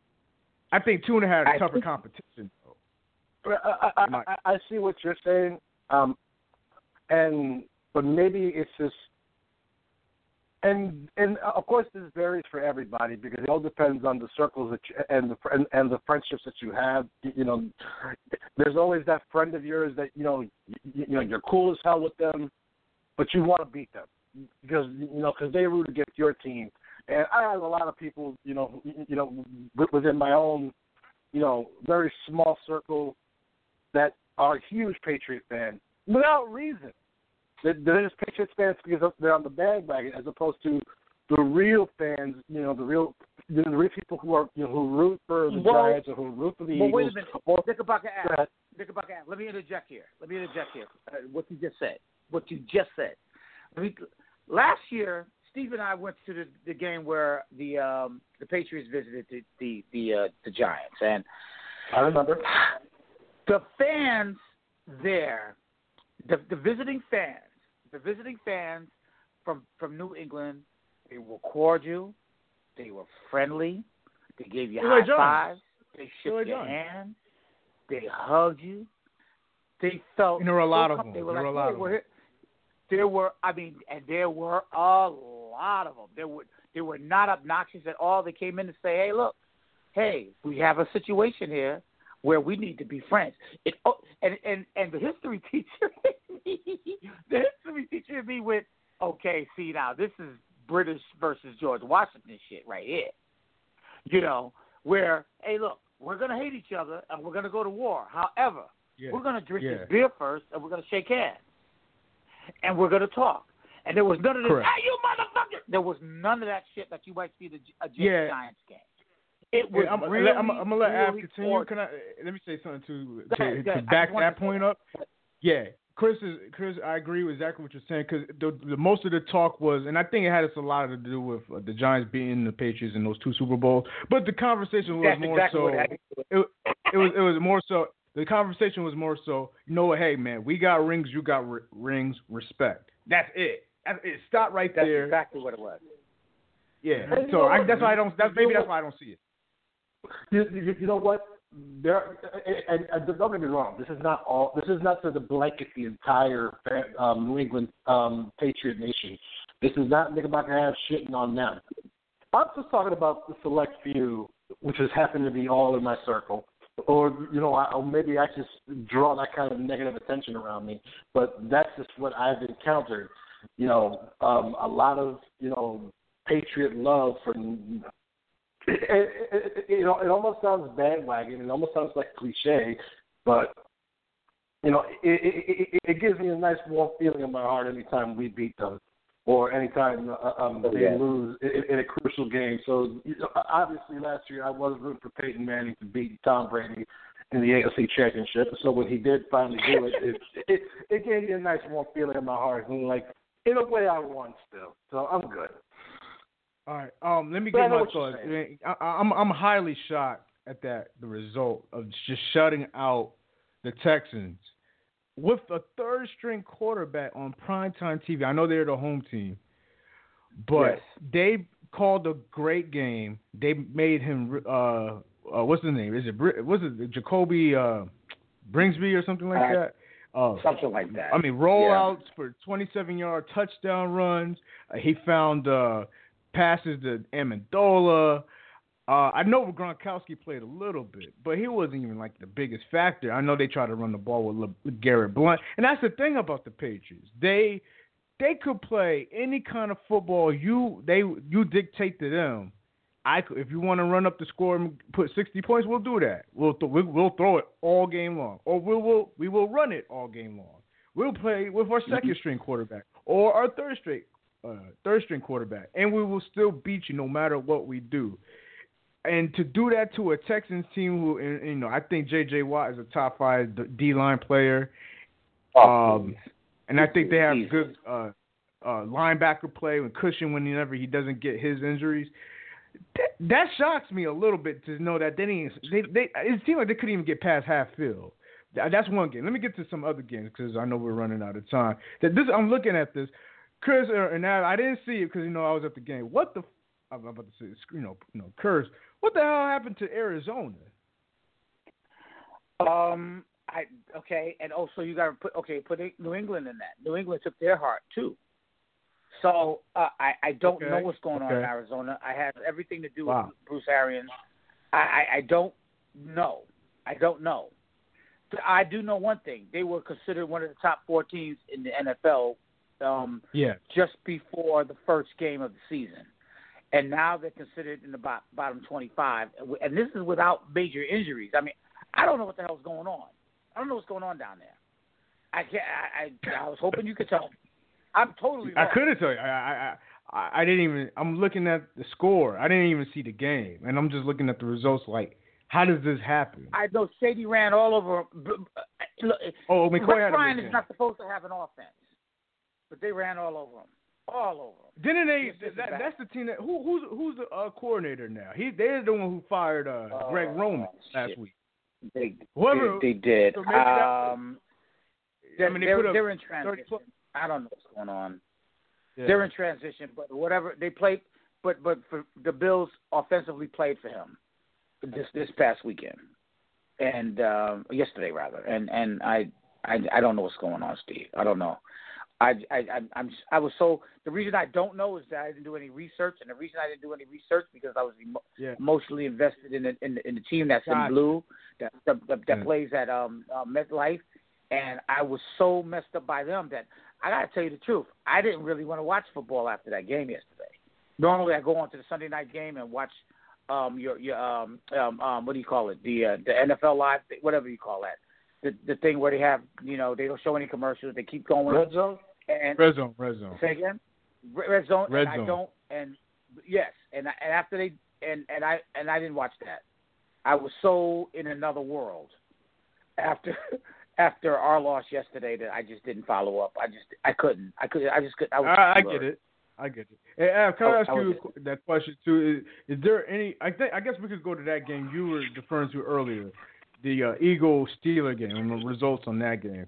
I think Tuna had a I tougher think- competition. I, I, I, I I see what you're saying, um, and but maybe it's just, and and uh, of course this varies for everybody because it all depends on the circles that you, and the and, and the friendships that you have. You, you know, there's always that friend of yours that you know you, you know you're cool as hell with them, but you want to beat them because you know because they root against your team. And I have a lot of people, you know, you know, within my own, you know, very small circle that are huge Patriot fans without reason. They're, they're just Patriots fans because they're on the bandwagon, as opposed to the real fans. You know, the real, you know, the real people who are, you know, who root for the Well, Giants or who root for the Well, Eagles. wait a minute. Or, Knickerbocker Go ahead. asked. Knickerbocker asked. Let me interject here. Let me interject here. Uh, what you just said. What you just said. Let me, last year, Steve and I went to the, the game where the um, the Patriots visited the the the, uh, the Giants, and I remember. the fans there, the the visiting fans, the visiting fans from from New England, they were cordial, they were friendly, they gave you They high like Giants. fives, they They shook like your Giants. hand, they hugged you, they felt. And there were a lot so of com- them. They were There like, were a lot "Hey, of we're them." here." There were, I mean, and there were a lot of them. There were, they were not obnoxious at all. They came in to say, "Hey, look, hey, we have a situation here where we need to be friends." It, oh, and and and the history teacher, the history teacher in me went, "Okay, see now, this is British versus George Washington shit right here." You know, where, hey, look, we're gonna hate each other and we're gonna go to war. However, Yeah. we're gonna drink Yeah. this beer first and we're gonna shake hands. And we're going to talk. And there was none of this, Correct. hey, you motherfucker. There was none of that shit that you might see at a Jets Yeah. Giants game. It was Yeah, I'm, really, I'm, I'm gonna let Av really continue. cordial. Can I? Let me say something to Go to, ahead, go to ahead. I back just wanted that to say point that. up. Yeah, Chris is Chris. I agree with exactly what you're saying because the, the most of the talk was, and I think it had us a lot to do with uh, the Giants beating the Patriots in those two Super Bowls. But the conversation was That's more exactly so. what happened. It, it was it was more so. The conversation was more so. You know what? Hey man, we got rings. You got r- rings. Respect. That's it. That's it. Stop right That's there. exactly what it was. Yeah. And you So know I, what? that's why I don't. That's You know maybe that's what? why I don't see it. You, you, you know what? There, and, and, and don't get me wrong. This is not all. This is not to the blanket the entire um, New England um, Patriot nation. This is not Knickerbocker have shitting on them. I'm just talking about the select few, which has happened to be all in my circle, or you know, I, or maybe I just draw that kind of negative attention around me. But that's just what I've encountered. You know, um, a lot of you know Patriot love for it, it, it, you know, it almost sounds bandwagon. It almost sounds like cliche, but you know, it, it, it, it gives me a nice warm feeling in my heart anytime we beat them, or anytime uh, um, they yeah. lose in, in a crucial game. So you know, obviously, last year I was rooting for Peyton Manning to beat Tom Brady in the A F C Championship. So when he did finally do it, it, it, it gave me a nice warm feeling in my heart, and like in a way, I won still. So I'm good. All right. Um, let me But I get know my what you're thoughts. saying. I, I'm I'm highly shocked at that the result of just shutting out the Texans with a third string quarterback on primetime T V. I know they're the home team, but Yes. they called a great game. They made him uh, uh what's his name? Is it was it Jacoby uh, Bringsby or something like Uh, that? Uh, Something like that. I mean, rollouts for twenty-seven yard touchdown runs. Uh, he found uh, passes to Amendola. Uh, I know Gronkowski played a little bit, but he wasn't even like the biggest factor. I know they try to run the ball with, Le- with Garrett Blunt, and that's the thing about the Patriots. They they could play any kind of football you they you dictate to them. I could, if you want to run up the score and put sixty points, we'll do that. We'll th- we'll throw it all game long, or we will we will run it all game long. We'll play with our second string quarterback or our third string uh, third string quarterback, and we will still beat you no matter what we do. And to do that to a Texans team who, and, you know, I think J J Watt is a top five D line player, um, and I think they have good uh, uh, linebacker play and cushion whenever he doesn't get his injuries. That, that shocks me a little bit to know that they didn't. They, they it seemed like they couldn't even get past half field. That's one game. Let me get to some other games because I know we're running out of time. That this I'm looking at this, Chris, and I, I didn't see it because you know I was at the game. What the? I'm about to say, you know, you know, Curse. What the hell happened to Arizona? Um, I okay, and also you got to put okay, put New England in that. New England took their heart too. So uh, I I don't okay. know what's going okay. on in Arizona. I have everything to do wow. with Bruce Arians. I, I I don't know. I don't know. I do know one thing. They were considered one of the top four teams in the N F L. Um, yeah. Just before the first game of the season. And now they're considered in the bottom twenty-five, and this is without major injuries. I mean, I don't know what the hell's going on. I don't know what's going on down there. I can't. I, I, I was hoping you could tell me. I'm totally. I lost. couldn't tell you. I, I, I, I didn't even. I'm looking at the score. I didn't even see the game, and I'm just looking at the results. Like, how does this happen? I know Shady ran all over. Look, oh, McCoy Rex had a Ryan big is game. not supposed to have an offense, but they ran all over him. All over them. Didn't they? This is That, bad. that's the team that who who's who's the uh, coordinator now? He they're the one who fired uh, Oh, Greg Roman last shit. week. They, Whoever, they, they did. so maybe that- Um, I they're, mean, they they're, put up they're in thirty transition. plus. I don't know what's going on. Yeah. They're in transition, but whatever they played, but but for the Bills offensively played for him this this past weekend and um, yesterday rather, and and I, I I don't know what's going on, Steve. I don't know. I I I I'm I was so the reason I don't know is that I didn't do any research, and the reason I didn't do any research because I was emo- yeah. emotionally invested in the in the, in the team that's Gotcha. in blue that that, that, that Yeah. plays at um uh, MetLife, and I was so messed up by them that I got to tell you the truth. I didn't really want to watch football after that game yesterday. Normally, I go on to the Sunday night game and watch um your your um um, um what do you call it the uh, the N F L Live, whatever you call that, the the thing where they have you know they don't show any commercials, they keep going. Red zone. And Red zone, red zone. Say again. Red zone. Red and zone. I don't. And yes, and I, and after they and and I and I didn't watch that. I was so in another world after after our loss yesterday that I just didn't follow up. I just I couldn't. I could. I just could. I, was I, I get it. I get it. Hey, Av, can I I- ask I was you just- that question too? Is, is there any? I think I guess we could go to that game you were referring to earlier, the uh, Eagle Steeler game, and the results on that game.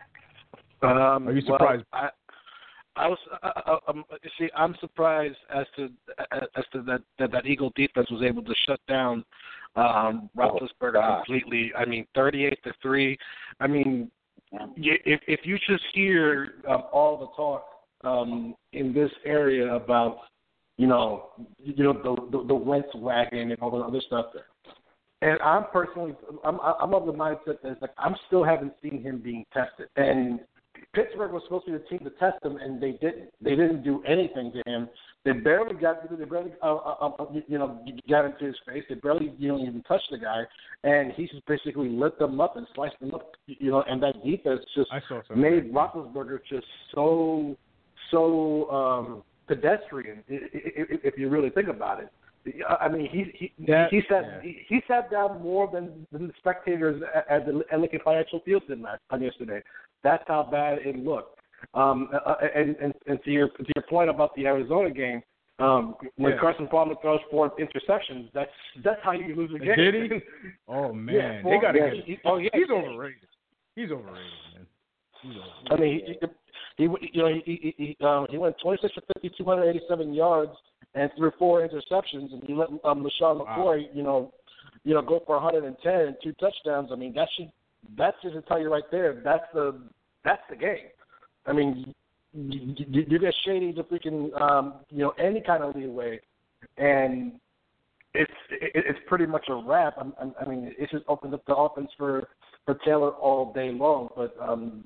Um, Are you surprised? Well, I, I was. Uh, um, see, I'm surprised as to as to that, that that Eagle defense was able to shut down um, Roethlisberger God. completely. I mean, thirty-eight to three. I mean, you, if if you just hear um, all the talk um, in this area about, you know, you know the the, the Wentz wagon and all the other stuff. And I'm personally, I'm I'm of the mindset that it's like I'm still haven't seen him being tested. And Pittsburgh was supposed to be the team to test him, and they didn't. They didn't do anything to him They barely got, they barely, uh, uh, uh, you know, got into his face. They barely, you know, even touched the guy, and he just basically lit them up and sliced them up, you know. And that defense just made Roethlisberger just so, so um, pedestrian, if you really think about it. I mean, he he that, he sat yeah. he, he sat down more than, than the spectators at the Lincoln Financial Field did last on yesterday. That's how bad it looked. Um, uh, and, and and to your to your point about the Arizona game, um, when yeah. Carson Palmer throws four interceptions, that's that's how you lose a game. Did he? Oh man, yeah, four, they got to yeah, get. He, oh yeah, he's overrated. He's overrated, man. He's overrated. I mean, he, he you know he he he, um, he went twenty-six for fifty, two hundred eighty-seven yards, and threw four interceptions, and he let um, LaShawn McCoy, wow. you know, you know, go for one hundred ten and two touchdowns. I mean, that should that should tell you right there. That's the that's the game. I mean, you, you, you get Shady to freaking, um, you know, any kind of leeway, and it's it, it's pretty much a wrap. I, I mean, it just opens up the offense for, for Taylor all day long. But um,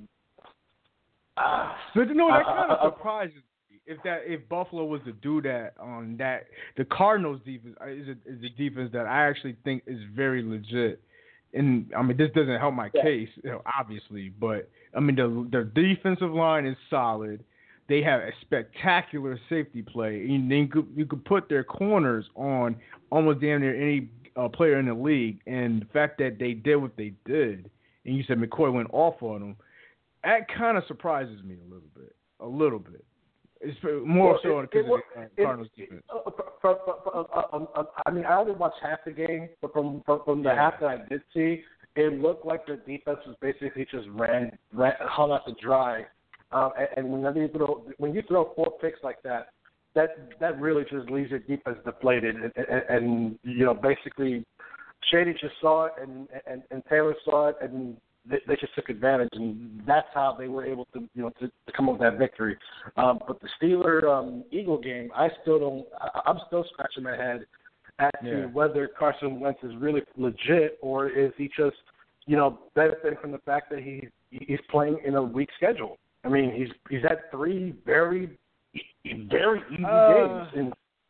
uh, but you know that kind of uh, surprises me. If that if Buffalo was to do that on that, the Cardinals defense is a, is a defense that I actually think is very legit. And I mean, this doesn't help my case, you know, obviously, but I mean, the the defensive line is solid. They have a spectacular safety play. And you could you could put their corners on almost damn near any uh, player in the league. And the fact that they did what they did, and you said McCoy went off on them, that kind of surprises me a little bit, a little bit. It's more well, so because of the uh, Cardinals defense. Uh, for, for, for, uh, um, uh, I mean, I only watched half the game, but from from, from the yeah. half that I did see, it looked like the defense was basically just ran, ran hung out to dry. Um, and, and whenever you throw when you throw four picks like that, that that really just leaves your defense deflated. And, and, and you know, basically, Shady just saw it, and, and, and Taylor saw it, and They, they just took advantage, and that's how they were able to, you know, to, to come up with that victory. Um, but the Steeler um, Eagle game, I still don't. I, I'm still scratching my head as yeah. to whether Carson Wentz is really legit or is he just, you know, benefiting from the fact that he he's playing in a weak schedule. I mean, he's he's had three very very easy uh, games. And,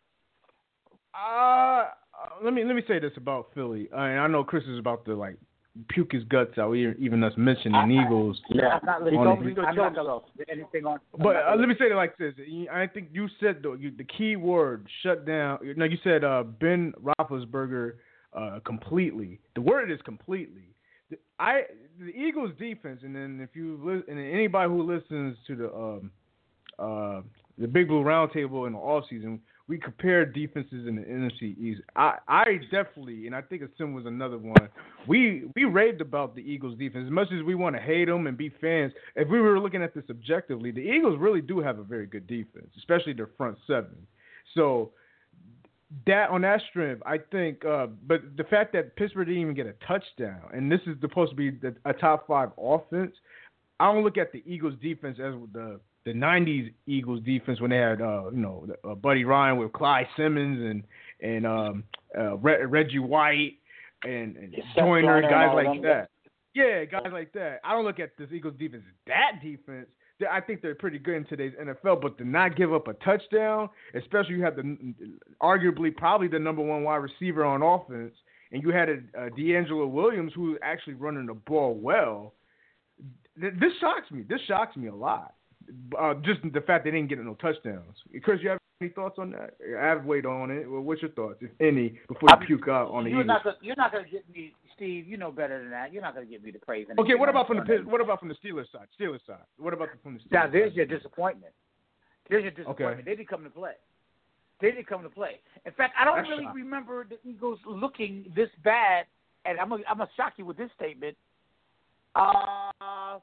uh, let me let me say this about Philly. I mean, I know Chris is about to like. puke his guts out, even us mentioning I, Eagles. Yeah, I'm not listening. I'm not going to anything on. But uh, let me say it like this. I think you said the, you, the key word, shut down. No, you said uh, Ben Roethlisberger uh, completely. The word is completely. I the Eagles defense, and then if you li- and anybody who listens to the um, uh, the Big Blue Roundtable in the offseason, we compared defenses in the N F C East. I, I definitely, and I think Asim was another one, we we raved about the Eagles' defense. As much as we want to hate them and be fans, if we were looking at this objectively, the Eagles really do have a very good defense, especially their front seven. So that on that strength, I think, uh, but the fact that Pittsburgh didn't even get a touchdown, and this is supposed to be the, a top five offense, I don't look at the Eagles' defense as the the nineties Eagles defense when they had, uh, you know, uh, Buddy Ryan with Clyde Simmons and and um, uh, Re- Reggie White and, and Joyner, guys like that. Yeah, guys like that. I don't look at this Eagles defense as that defense. I think they're pretty good in today's N F L, but to not give up a touchdown, especially you have the arguably probably the number one wide receiver on offense, and you had a, a D'Angelo Williams who's actually running the ball well. Th- this shocks me. This shocks me a lot. Uh, just the fact they didn't get no touchdowns. Chris, you have any thoughts on that? I have weighed on it. Well, what's your thoughts, if any, before you I mean, puke out on the you're Eagles? Not gonna, you're not going to get me, Steve. You know better than that. You're not going to get me to praise anything. Okay, what about from the what about from the Steelers side? Steelers side. What about from the Steelers now, there's side? your disappointment. There's your disappointment. Okay. They didn't come to play. They didn't come to play. In fact, I don't That's really shocking. remember the Eagles looking this bad. And I'm going I'm to shock you with this statement. Uh.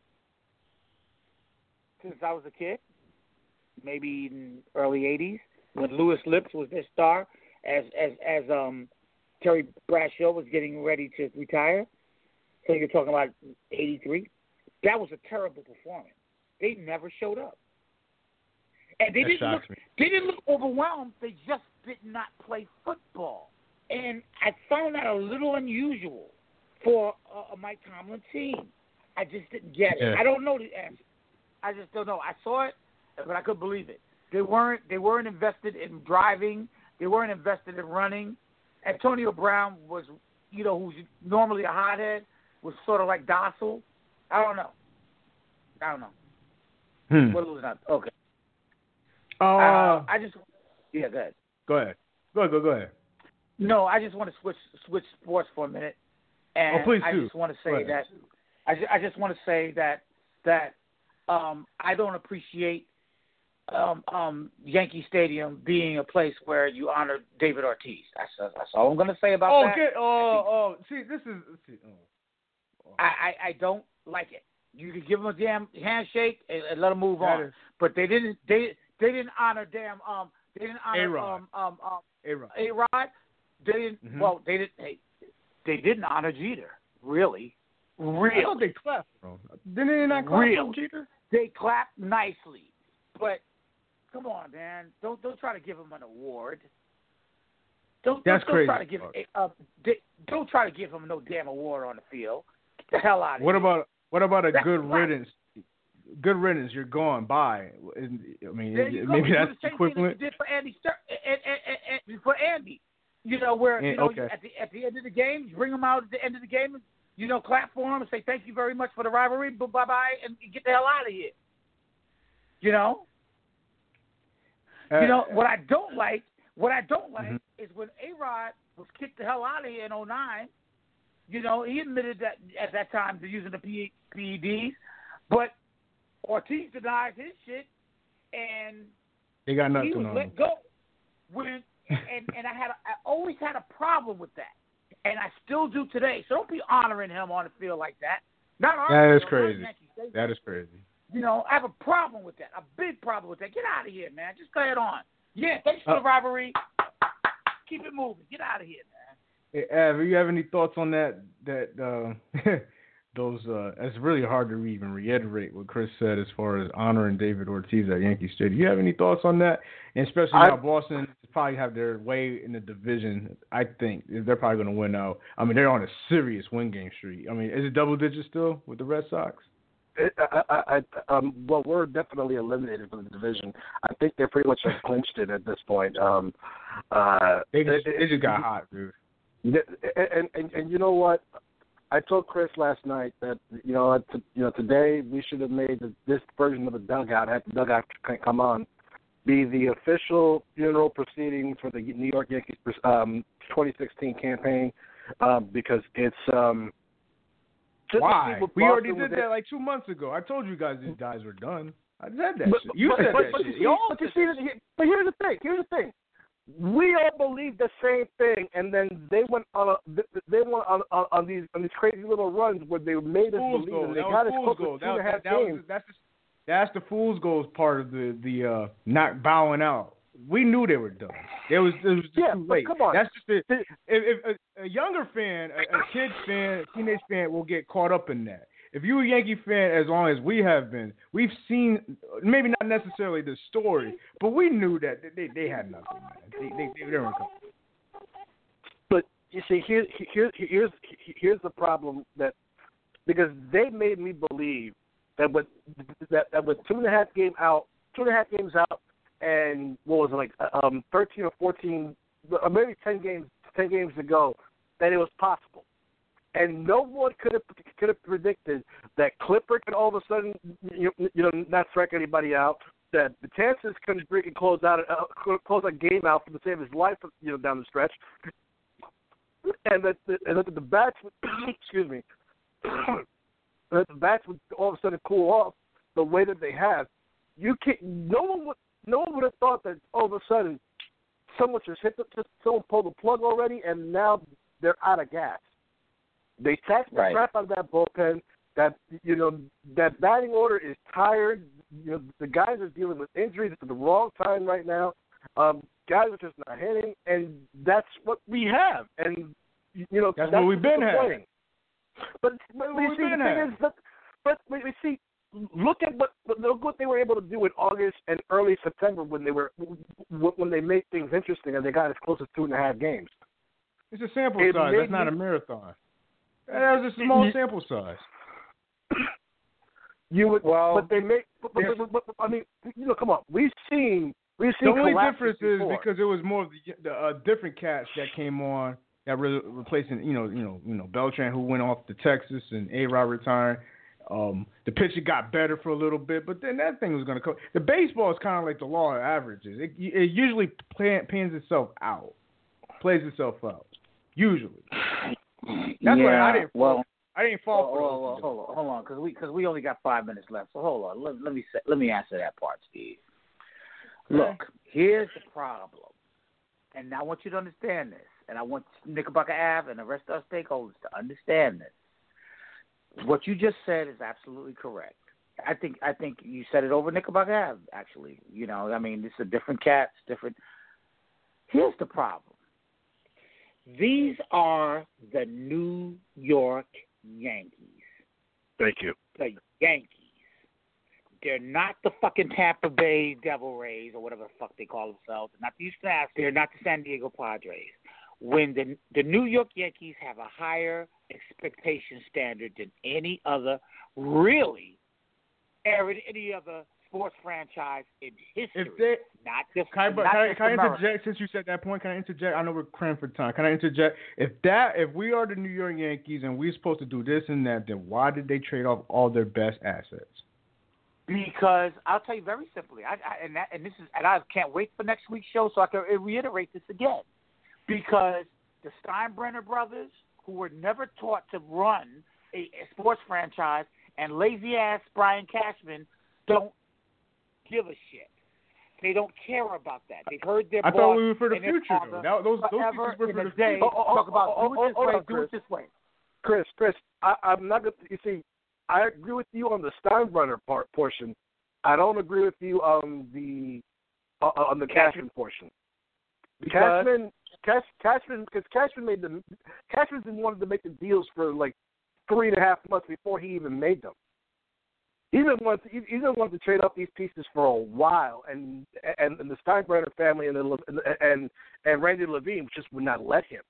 Since I was a kid, maybe in early eighties, when Louis Lips was their star, as as as um Terry Bradshaw was getting ready to retire. So you're talking about eighty-three. That was a terrible performance. They never showed up, and they that didn't look. Me. They didn't look overwhelmed. They just did not play football, and I found that a little unusual for a, a Mike Tomlin team. I just didn't get it. Yeah. I don't know the answer. I just don't know. I saw it, but I couldn't believe it. They weren't. They weren't invested in driving. They weren't invested in running. Antonio Brown was, you know, who's normally a hothead, was sort of like docile. I don't know. I don't know. Hmm. What was that? Okay. Uh, Uh, I just. Yeah, go ahead. Go ahead. Go ahead. Go, go ahead. No, I just want to switch switch sports for a minute, and Oh, please I do. just want to Go say ahead. that I just, I just want to say that that um, I don't appreciate um, um, Yankee Stadium being a place where you honor David Ortiz. That's that's all I'm going to say about Oh, that. get, oh, oh, see, this is, see, oh. I, I, I don't like it. You could give them a damn handshake and, and let them move That on, is- but they didn't. They they didn't honor damn. Um, they didn't honor A-Rod. um um um A-Rod. A-Rod. They didn't. Mhm. Well, they didn't. They, they didn't honor Jeter. Really, I thought really. they clapped for him. Didn't they not clap Real. for Jeter? They clapped nicely, but come on, man. Don't don't try to give him an award. Don't That's don't, don't crazy. try to give uh, they, don't try to give him no damn award on the field. Get the hell out of What here. about what about a That's good right. riddance? Good riddance. You're gone. Bye. And, I mean, There you go. maybe You that's do the same equivalent. thing that you did for Andy Stur- and, and, and, and, for Andy. You know where you And- know okay. at the at the end of the game, you bring him out at the end of the game, and you know clap for him and say thank you very much for the rivalry, bye bye, and get the hell out of here. You know. Uh, You know what I don't like. What I don't like Mhm. is when A-Rod was kicked the hell out of here in oh nine. You know, he admitted that at that time to using the P E Ds, but Ortiz denies his shit, and they got he nothing was on let him. go. When and and I had a, I always had a problem with that, and I still do today. So don't be honoring him on the field like that. Not our That is field, not crazy. Yankee Stadium. That is crazy. You know, I have a problem with that. A big problem with that. Get out of here, man. Just go ahead on. Yeah, thanks for Uh, the rivalry. Keep it moving. Get out of here, man. Hey, Av, you have any thoughts on that? That uh, those uh, it's really hard to even reiterate what Chris said as far as honoring David Ortiz at Yankee Stadium. You have any thoughts on that? And especially I- now Boston probably have their way in the division. I think they're probably going to win out. I mean, they're on a serious win game streak. I mean, is it double digits still with the Red Sox? It, I, I, I, um, well, we're definitely eliminated from the division. I think they're pretty much like clinched it at this point. Um, uh, They just, it- they just got hot, dude. Yeah, and, and and you know what? I told Chris last night that you know to, you know today we should have made the, this version of the dugout, had the dugout come on, be the official funeral proceeding for the New York Yankees um, twenty sixteen campaign um, because it's um. just to Why? see what We already Boston did was that like two months ago. I told you guys these guys were done. I said that But, shit. You but, said but, that but shit. You see, Y'all but you said see, but here's the thing. Here's the thing. We all believe the same thing, and then they went on a, they went on, on on these on these crazy little runs where they made us fool's believe, goal. and they That got was us fool's close goal. to That two and was, a half that was, games. that's, the, that's the fool's goals part of the the uh, not bowing out. We knew they were done. It was it was just Yeah, too but late. come on. That's just it. The- If, if a, a younger fan, a, a kid fan, a teenage fan will get caught up in that. If you're a Yankee fan, as long as we have been, we've seen maybe not necessarily the story, but we knew that they they had nothing, man. They they they, they weren't coming. But you see, here, here, here's here's the problem that because they made me believe that with that, that with two and a half game out, two and a half games out, and what was it like, um, thirteen or fourteen, or maybe ten games, ten games to go, that it was possible. And no one could have could have predicted that Clipper could all of a sudden, you know, you know not strike anybody out. That the chances could freaking close out uh, close a game out to save his life, you know, down the stretch. And that the, and that the bats, would, excuse me, that the bats would all of a sudden cool off the way that they have. You can't. No one would. No one would have thought that all of a sudden someone just hit the, just someone pulled the plug already, and now they're out of gas. They taxed the Right. crap out of that bullpen. That you know that batting order is tired. You know the guys are dealing with injuries at the wrong time right now. Um, guys are just not hitting, and that's what we have. And you know That's that's what we've been disappointing. But but what we we've see the been thing having. is, but but we, we see. Look at what look what they were able to do in August and early September when they were when they made things interesting and they got as close as two and a half games. It's a sample It size. made That's not me- a marathon. That was a small sample size. You would, Well, but they make. But, but, but, but, I mean, you know, come on. We've seen We've The seen only collapses difference is before. because it was more of the, the uh, different cats that came on that were replacing, you know, you know, you know, Beltran, who went off to Texas, and A-Rod retiring. Um, the pitcher got better for a little bit, but then that thing was going to come. The baseball is kind of like the law of averages. It, it usually play, pans itself out, plays itself out. Usually. That's yeah, why I didn't. Well, fall, I didn't fall well, for well, those. well, hold on, hold on, because we because we only got five minutes left. So hold on. Let, let me say, let me answer that part, Steve. Look, here's the problem, and I want you to understand this, and I want Knickerbocker Ave and the rest of our stakeholders to understand this. What you just said is absolutely correct. I think I think you said it over Knickerbocker Ave, actually. You know, I mean, it's a different cats, different. Here's the problem. These are the New York Yankees. Thank you. The Yankees. They're not the fucking Tampa Bay Devil Rays or whatever the fuck they call themselves. They're not the Houston Astros. They're not the San Diego Padres. When the the New York Yankees have a higher expectation standard than any other, really, every any other sports franchise in history. If they, not just can I, not can I, just can I America. interject since you said that point? Can I interject? I know we're cramped for time. Can I interject? If that, if we are the New York Yankees and we're supposed to do this and that, then why did they trade off all their best assets? Because I'll tell you very simply, I, I, and that, and this is, and I can't wait for next week's show so I can reiterate this again. Because the Steinbrenner brothers, who were never taught to run a, a sports franchise, and lazy ass Brian Cashman don't give a shit. They don't care about that. They've heard their I boss thought we were for the and their future, father though. That, those those forever pieces were in for a the day. future. Oh, oh, Talk about oh, do oh, it this hold way, on, do Chris. it this way. Chris, Chris, I, I'm not going to, you see, I agree with you on the Steinbrenner part portion. I don't agree with you on the uh, on the Cashman portion. Because Cashman, Cash, Cashman, because Cashman made the Cashman's been wanted to make the deals for like three and a half months before he even made them. He even wanted to, he even wanted to trade up these pieces for a while, and and, and the Steinbrenner family and the, and and Randy Levine just would not let him.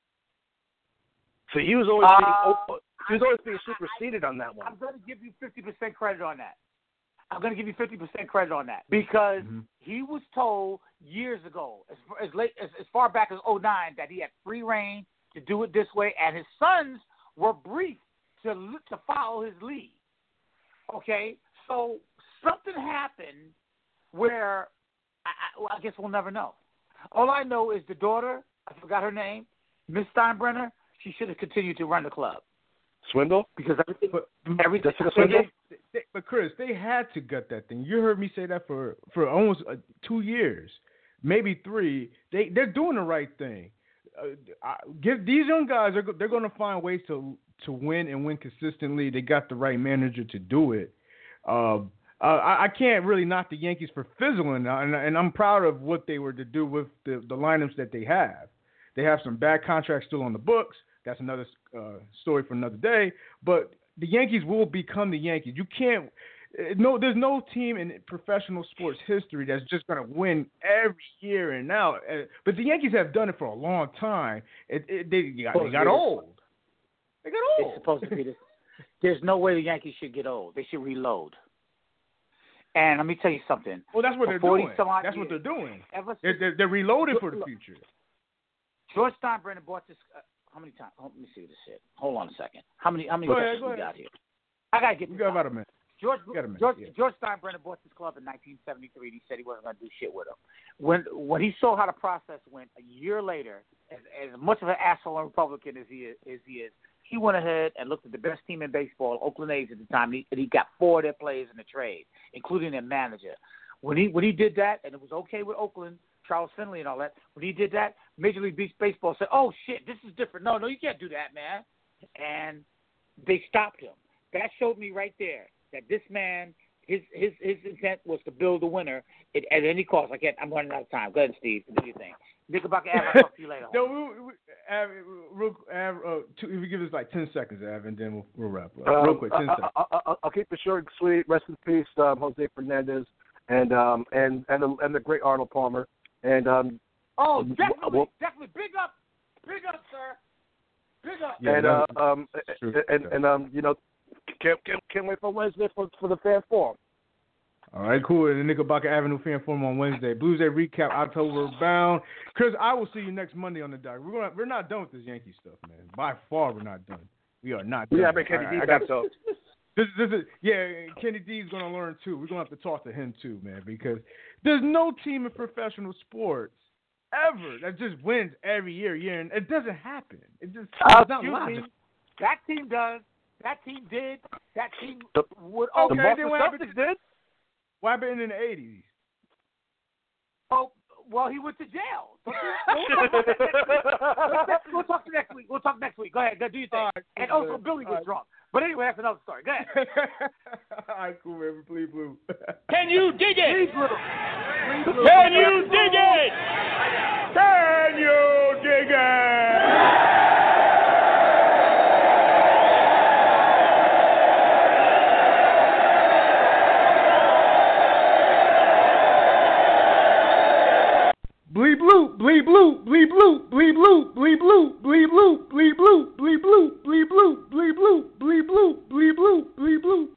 So he was always being uh, he was always being superseded on that one. I'm going to give you fifty percent credit on that. I'm going to give you fifty percent credit on that because Mm-hmm. he was told years ago, as as late as, as far back as oh nine, that he had free reign to do it this way, and his sons were briefed to to follow his lead. Okay, so something happened where I, I, well, I guess we'll never know. All I know is the daughter, I forgot her name, Miss Steinbrenner. She should have continued to run the club. Swindle? Because everything, But, everything. Jessica Swindle? They, they, but Chris, they had to gut that thing. You heard me say that for for almost uh, two years, maybe three. They they're doing the right thing. Uh, I, give these young guys, they're they're going to find ways to to win and win consistently. They got the right manager to do it. Uh, uh, I, I can't really knock the Yankees for fizzling, and, and I'm proud of what they were to do with the the lineups that they have. They have some bad contracts still on the books. That's another uh, story for another day. But the Yankees will become the Yankees. You can't – no. There's no team in professional sports history that's just going to win every year and now. Uh, but the Yankees have done it for a long time. It, it, they got, they got old. They got old. It's supposed to be this. There's no way the Yankees should get old. They should reload. And let me tell you something. Well, that's what For they're doing. some odd That's what years, they're doing. Ever They're, since they're, they're reloading for the future. George Steinbrenner bought this. Uh, how many times? Oh, let me see this shit. Hold on a second. How many? How many Go ahead, questions go we ahead. got here? I gotta get. We this got out. about a minute. George Got a minute, George, yeah. George Steinbrenner bought this club in nineteen seventy-three, and he said he wasn't going to do shit with him. When when he saw how the process went a year later, as, as much of an asshole and Republican as he is, as he is, he went ahead and looked at the best team in baseball, Oakland A's at the time, and he, and he got four of their players in the trade, including their manager. When he when he did that, and it was okay with Oakland, Charles Finley and all that, when he did that, Major League Baseball said, oh, shit, this is different. No, no, you can't do that, man. And they stopped him. That showed me right there that this man, his his his intent was to build a winner at, at any cost. I can't, I'm running out of time. Go ahead, Steve. Do your thing. Knickerbocker Ave, I'll talk to you later. No, we, we, Av, real, Av, uh, two, if you give us like ten seconds, Av, and then we'll, we'll wrap up. Um, real quick, ten I, seconds. I, I, I'll keep it short and sweet. Rest in peace, um, Jose Fernandez, and um, and and the, and the great Arnold Palmer. And um, oh, definitely, well, definitely. Big up, big up, sir. Big up. Yeah, and that- uh, um, true. and, and um, you know, can't, can't can't wait for Wednesday for for the fan forum. All right, cool. The Knickerbocker Avenue Fan Forum on Wednesday. Blues Day recap October bound. Chris, I will see you next Monday on the dock. We're gonna we're not done with this Yankee stuff, man. By far, we're not done. We are not done. Yeah, but Kenny D back though. This, this is yeah. Kenny D is gonna learn too. We're gonna have to talk to him too, man, because there's no team in professional sports ever that just wins every year, year, and it doesn't happen. It just Uh, it's not excuse logical. me. That team does. That team did. That team The, would. Okay, the then Boston what happened Celtics did. What happened in the eighties? Oh, well, he went to jail. So we'll, talk next week. we'll talk next week. We'll talk next week. Go ahead. Go do your thing. All right, And cool, also, man. Billy All was right. drunk. But anyway, that's another story. Go ahead. All right, cool, man. Please, blue. Can you dig it? Please, little. Please, little. Can you dig it? Can you dig it? Bleed blue, bleed blue, bleed blue, bleed blue, bleed blue, bleed blue, bleed blue, bleed blue, bleed blue, bleed blue, bleed blue, bleed blue, bleed blue, bleed blue.